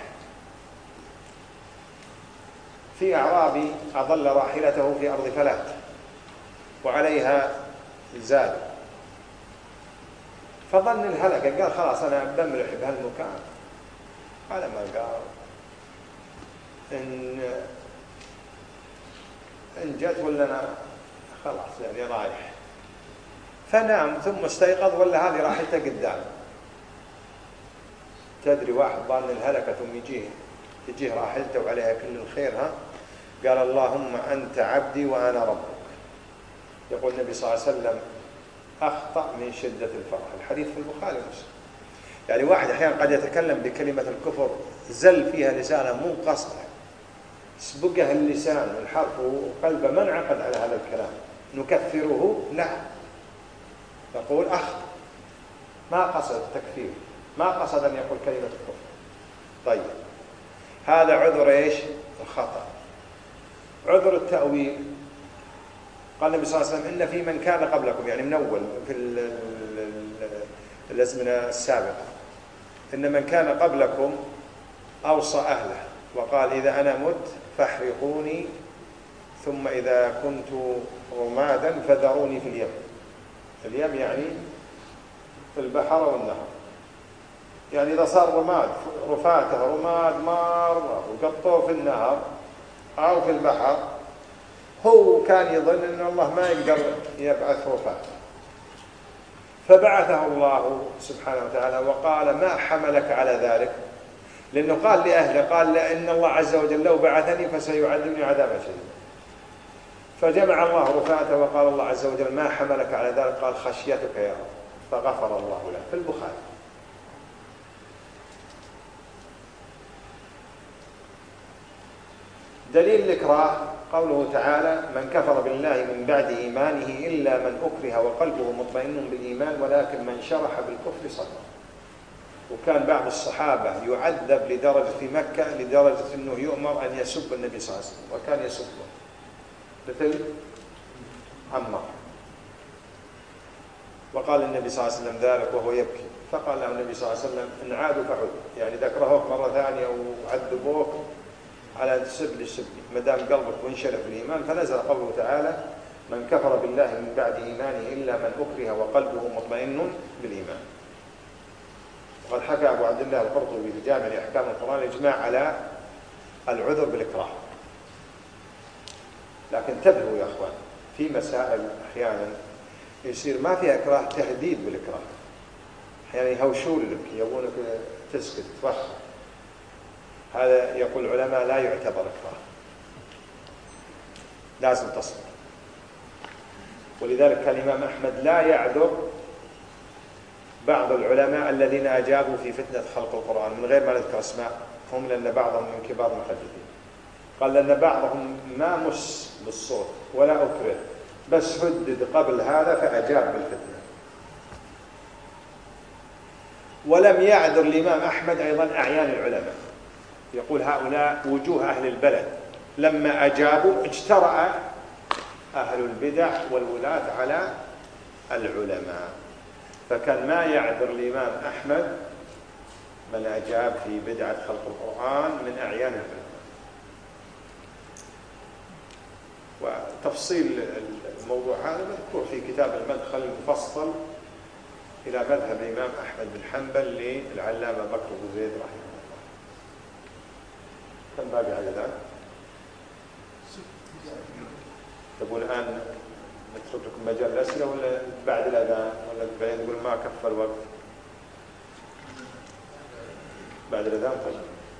في أعرابي أضل راحلته في أرض فلات وعليها زاد، فظن الهلكة، قال: خلاص أنا بملح بهالمكان. على ما قال إن إن جت ولا أنا خلاص يعني رايح. فنام ثم استيقظ ولا هذه راحلته قدام. تدري واحد ظن الهلكة ثم يجيه تجيه راحلته وعليها كل الخير، ها؟ قال: اللهم أنت عبدي وأنا ربك. يقول النبي صلى الله عليه وسلم: أخطأ من شدة الفرح. الحديث في البخاري ومسلم. يعني واحد أحيانا قد يتكلم بكلمة الكفر زل فيها لسانه مو قصده، سبقه اللسان والحرف وقلبه ما انعقد على هذا الكلام، نكفره؟ لا، نقول أخطأ، ما قصد التكفير، ما قصد أن يقول كلمة الكفر. طيب هذا عذر إيش؟ الخطأ. عذر التأويل، قال النبي صلى الله عليه وسلم إن في من كان قبلكم، يعني من أول في الأزمنة السابقة، إن من كان قبلكم أوصى أهله وقال إذا أنا مت فاحرقوني، ثم إذا كنت رمادا فذروني في اليم. اليم يعني في البحر والنهر، يعني إذا صار رماد رفاته رماد مرة وقطوه في النهر أو في البحر، هو كان يظن أن الله ما يقدر يبعث رفاته، فبعثه الله سبحانه وتعالى وقال ما حملك على ذلك؟ لأنه قال لأهله، قال لأن الله عز وجل لو بعثني فسيعذبني عذابا شديدا، فجمع الله رفاته وقال الله عز وجل ما حملك على ذلك؟ قال خشيتك يا رب، فغفر الله له، في البخاري. دليل الإكراه قوله تعالى من كفر بالله من بعد إيمانه إلا من أكره وقلبه مطمئن بالإيمان ولكن من شرح بالكفر صدره. وكان بعض الصحابة يعذب لدرجة في مكة لدرجة أنه يؤمر أن يسب النبي صلى الله عليه وسلم، وكان يسبه مثل عمار. وقال النبي صلى الله عليه وسلم ذلك وهو يبكي، فقال له النبي صلى الله عليه وسلم إن عادوا فعد، يعني إذا كرهوك مرة ثانية وعذبوك على تسب للسبني ما دام قلبك وانشرح بالإيمان. فنزل قوله تعالى من كفر بالله من بعد إيمانه إلا من أكره وقلبه مطمئن بالإيمان. وقد حكى أبو عبد الله القرطبي في جامع لأحكام القرآن الإجماع على العذر بالإكراه. لكن انتبهوا يا أخوان، في مسائل أحيانا يصير ما فيها إكراه، تهديد بالإكراه، أحيانا يهوشون لك يبونك تسكت تفخر، هذا يقول العلماء لا يعتبر إكراه، لازم تصبر. ولذلك كان الإمام أحمد لا يعذر بعض العلماء الذين أجابوا في فتنة خلق القرآن من غير ما نذكر اسماء هم، لأن بعضهم من كبار المحدثين، قال لأن بعضهم ما مس بالصوت ولا أكره، بس هدد قبل هذا فأجاب بالفتنة. ولم يعذر الإمام أحمد أيضا أعيان العلماء، يقول هؤلاء وجوه أهل البلد، لما أجابوا اجترأ أهل البدع والولاة على العلماء، فكان ما يعذر الإمام أحمد من أجاب في بدعة خلق القرآن من أعيان العلماء. وتفصيل الموضوع هذا مذكور في كتاب المدخل المفصل إلى مذهب الإمام أحمد بن حنبل للعلامة بكر بن زيد رحمه الله. كم باقي على ذلك؟ تقول الآن نترك لكم مجال الأسئلة ولا بعد الأذان، ولا بعدين نقول ما كفى الوقت؟ بعد الأذان. طيب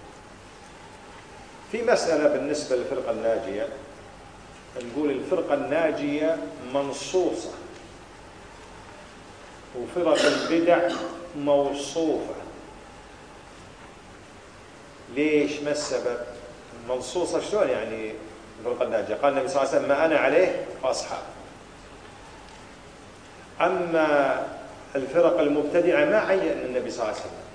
في مسألة بالنسبة للفرقة الناجية، نقول الفرقة الناجية منصوصة وفرق البدع موصوفة. ليش؟ ما السبب؟ منصوصة شلون يعني الفرقة الناجية؟ قال النبي صلى الله عليه وسلم ما أنا عليه وأصحابي. أما الفرق المبتدعة ما عين النبي صلى الله عليه وسلم.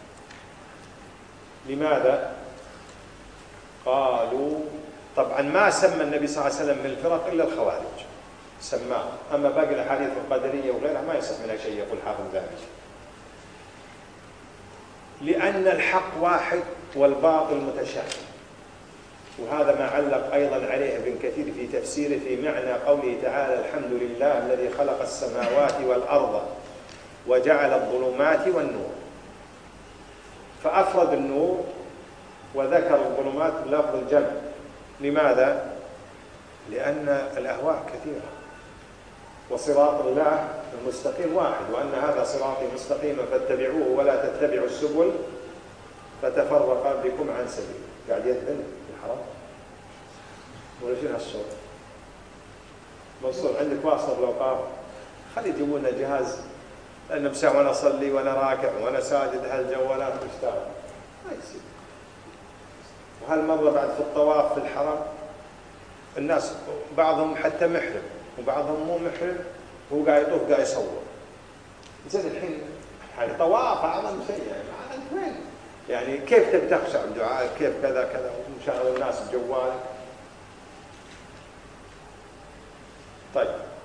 لماذا؟ قالوا طبعا ما سمى النبي صلى الله عليه وسلم من الفرق إلا الخوارج سماه، أما باقي الأحاديث القدرية وغيرها ما يصح منها شيء، يقول حافظ ذلك، لأن الحق واحد والباطل متشابه. وهذا ما علق أيضا عليه ابن كثير في تفسيره في معنى قوله تعالى الحمد لله الذي خلق السماوات والأرض وجعل الظلمات والنور، فأفرد النور وذكر الظلمات بلفظ الجمع. لماذا؟ لأن الأهواء كثيرة، وصراط الله المستقيم واحد، وأن هذا صراطي مستقيما فاتبعوه ولا تتبعوا السبل فتفرق بكم عن سبيله. قاعد يذبل في الحرام ولا شنو هالصوت؟ منصور عندك واصل لو قام خلي يجيبوا لنا جهاز لأن مساء وأنا أصلي وأنا راكع وأنا ساجد هالجوالات مشتاقة ما يصير. وهالمرة بعد في الطواف في الحرم الناس بعضهم حتى محرم وبعضهم مو محرم وهو قاعد يطوف قاعد يصور. زين الحين يعني طواف أعظم شيء يعني أنت وين؟ يعني كيف تبي تخشع الدعاء كيف كذا كذا ومشغل الناس بجوالك. طيب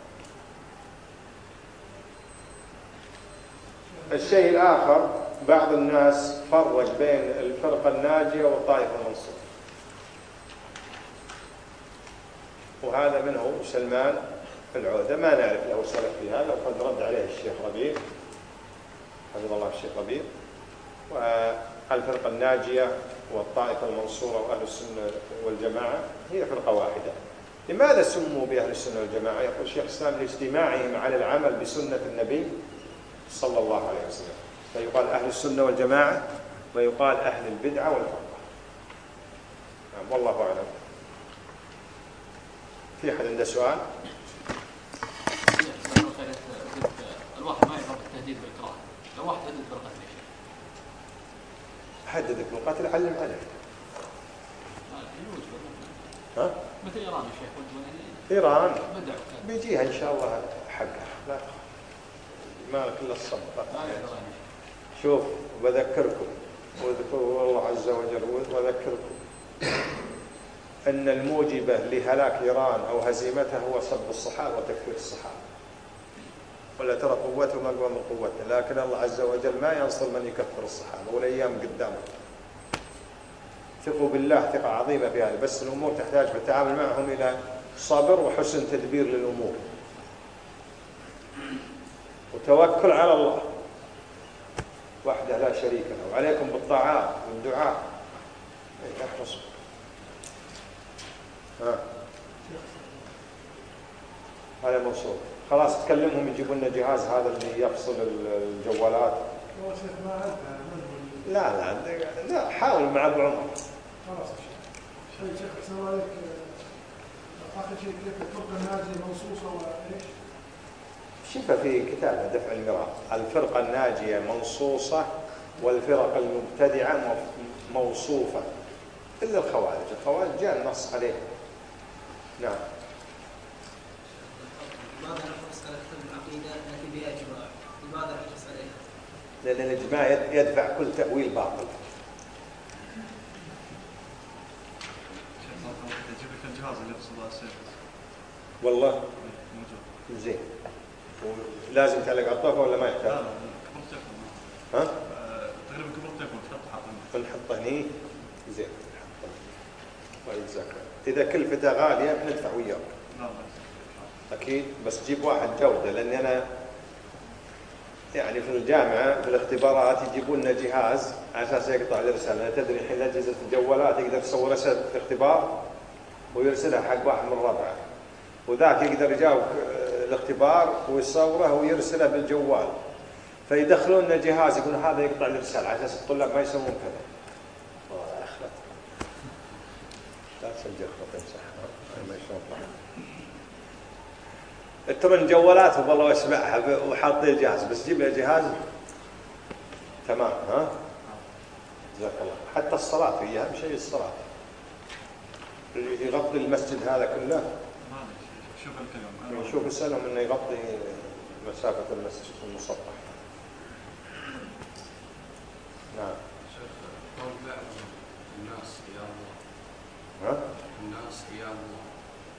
الشيء الآخر بعض الناس فرق بين الفرقة الناجية والطائفة المنصورة، وهذا منه سلمان العودة ما نعرف له سلف في هذا وقد رد عليه الشيخ ربيع حفظ الله الشيخ ربيع. والفرقة الناجية والطائفة المنصورة وأهل السنة والجماعة هي فرقة واحدة. لماذا سموا بأهل السنة والجماعة؟ يقول الشيخ الإسلام لاجتماعهم على العمل بسنة النبي صلى الله عليه وسلم، فيقال أهل السنة والجماعة ويقال أهل البدعة والفرقة. نعم والله أعلم. في أحد عنده سؤال؟ الواحد ما يعرف التهديد بالإكراه، لو واحد هدد بالقتل يا شيخ حددك بالقتل علم عليه. ها؟ مثل إيران يا شيخ. إيران بيجيها إن شاء الله حقها لا ما كل الصبر. شوف وبذكركم واذكروا الله عز وجل وذكركم أن الموجبة لهلاك إيران أو هزيمتها هو سب الصحابة وتكفير الصحابة. ولا ترى قوتهم أقوى من قوتنا، لكن الله عز وجل ما ينصر من يكفر الصحابة والأيام قدامه. ثقوا بالله ثقة عظيمة في هذا، بس الأمور تحتاج في التعامل معهم إلى صبر وحسن تدبير للأمور وتوكل على الله وحده لا شريك له، وعليكم بالطاعات والدعاء. احرصوا. ها هذا منصور خلاص تكلمهم يجيبوا لنا جهاز هذا اللي يفصل الجوالات. لا لا لا حاول مع ابو عمر. خلاص شيء شيخ احسن عليك. اخر شيء كيف الفرقه الناجيه منصوصه وايش؟ شوف في كتاب دفع المراء الفرقه الناجيه منصوصه والفرق المبتدعه موصوفه الا الخوارج. الخوارج جاء النص عليه. نعم. لماذا نحن مسألة العقيدة لكن بها إجماع؟ لماذا نحرص عليها؟ لأن الإجماع يدفع كل تأويل باطل. يجيب لك الجهاز اللي يفصل السيف. والله موجود. زين. ولازم تعلق على الطوفة ولا ما يحتاج؟ لا لا كبر تكون. ها؟ تقريبا كبر تكون تحط حاطين. نحطه هني زين نحطه. ويجزاك. إذا كلفته غالية بندفع وياك. لا أكيد بس جيب واحد جودة، لأني أنا يعني في الجامعة في الاختبارات يجيبون لنا جهاز على أساس يقطع الإرسال. تدري الحين أجهزة الجوالات يقدر يصور رسالة الاختبار ويرسلها حق واحد من ربعه، وذاك يقدر يجاوب الاختبار ويصوره ويرسله بالجوال، فيدخلون لنا جهاز يقولون هذا يقطع الإرسال على أساس الطلاب ما يسوون كذا. والله أخلت لا تسجل خطأ صح ما يشوفون. التمن جوالات والله واسمعها وحاطين جهاز بس جيب له جهاز تمام. ها جزاك الله. حتى الصلاة هي أهم شيء الصلاة يغطي المسجد هذا كله. شوف الكلام. شوف اسألهم إنه يغطي مسافة المسجد المسطح. نعم. شيخ قول بعض الناس يا الله. ها؟ الناس يا الله.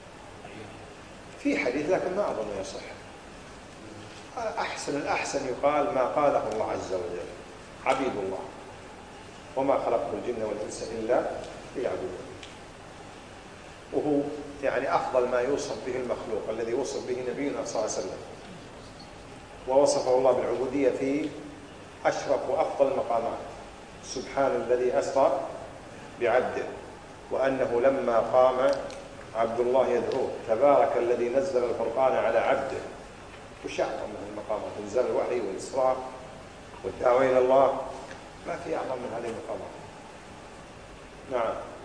في حديث لكن ما أظن يصح. أحسن الأحسن يقال ما قاله الله عز وجل عبيد الله وما خلقت الجن والإنس إلا ليعبدون. وهو يعني أفضل ما يوصف به المخلوق الذي وصف به نبينا صلى الله عليه وسلم، ووصفه الله بالعبودية في أشرف وأفضل المقامات. سبحان الذي أسرى بعبده وأنه لما قام عبد الله يدعوه تبارك الذي نزل الفرقان على عبده. وش أعظم من المقامات؟ إنزال الوحي والإسراء والدعوة إلى الله ما في أعظم من هذه المقامات. نعم.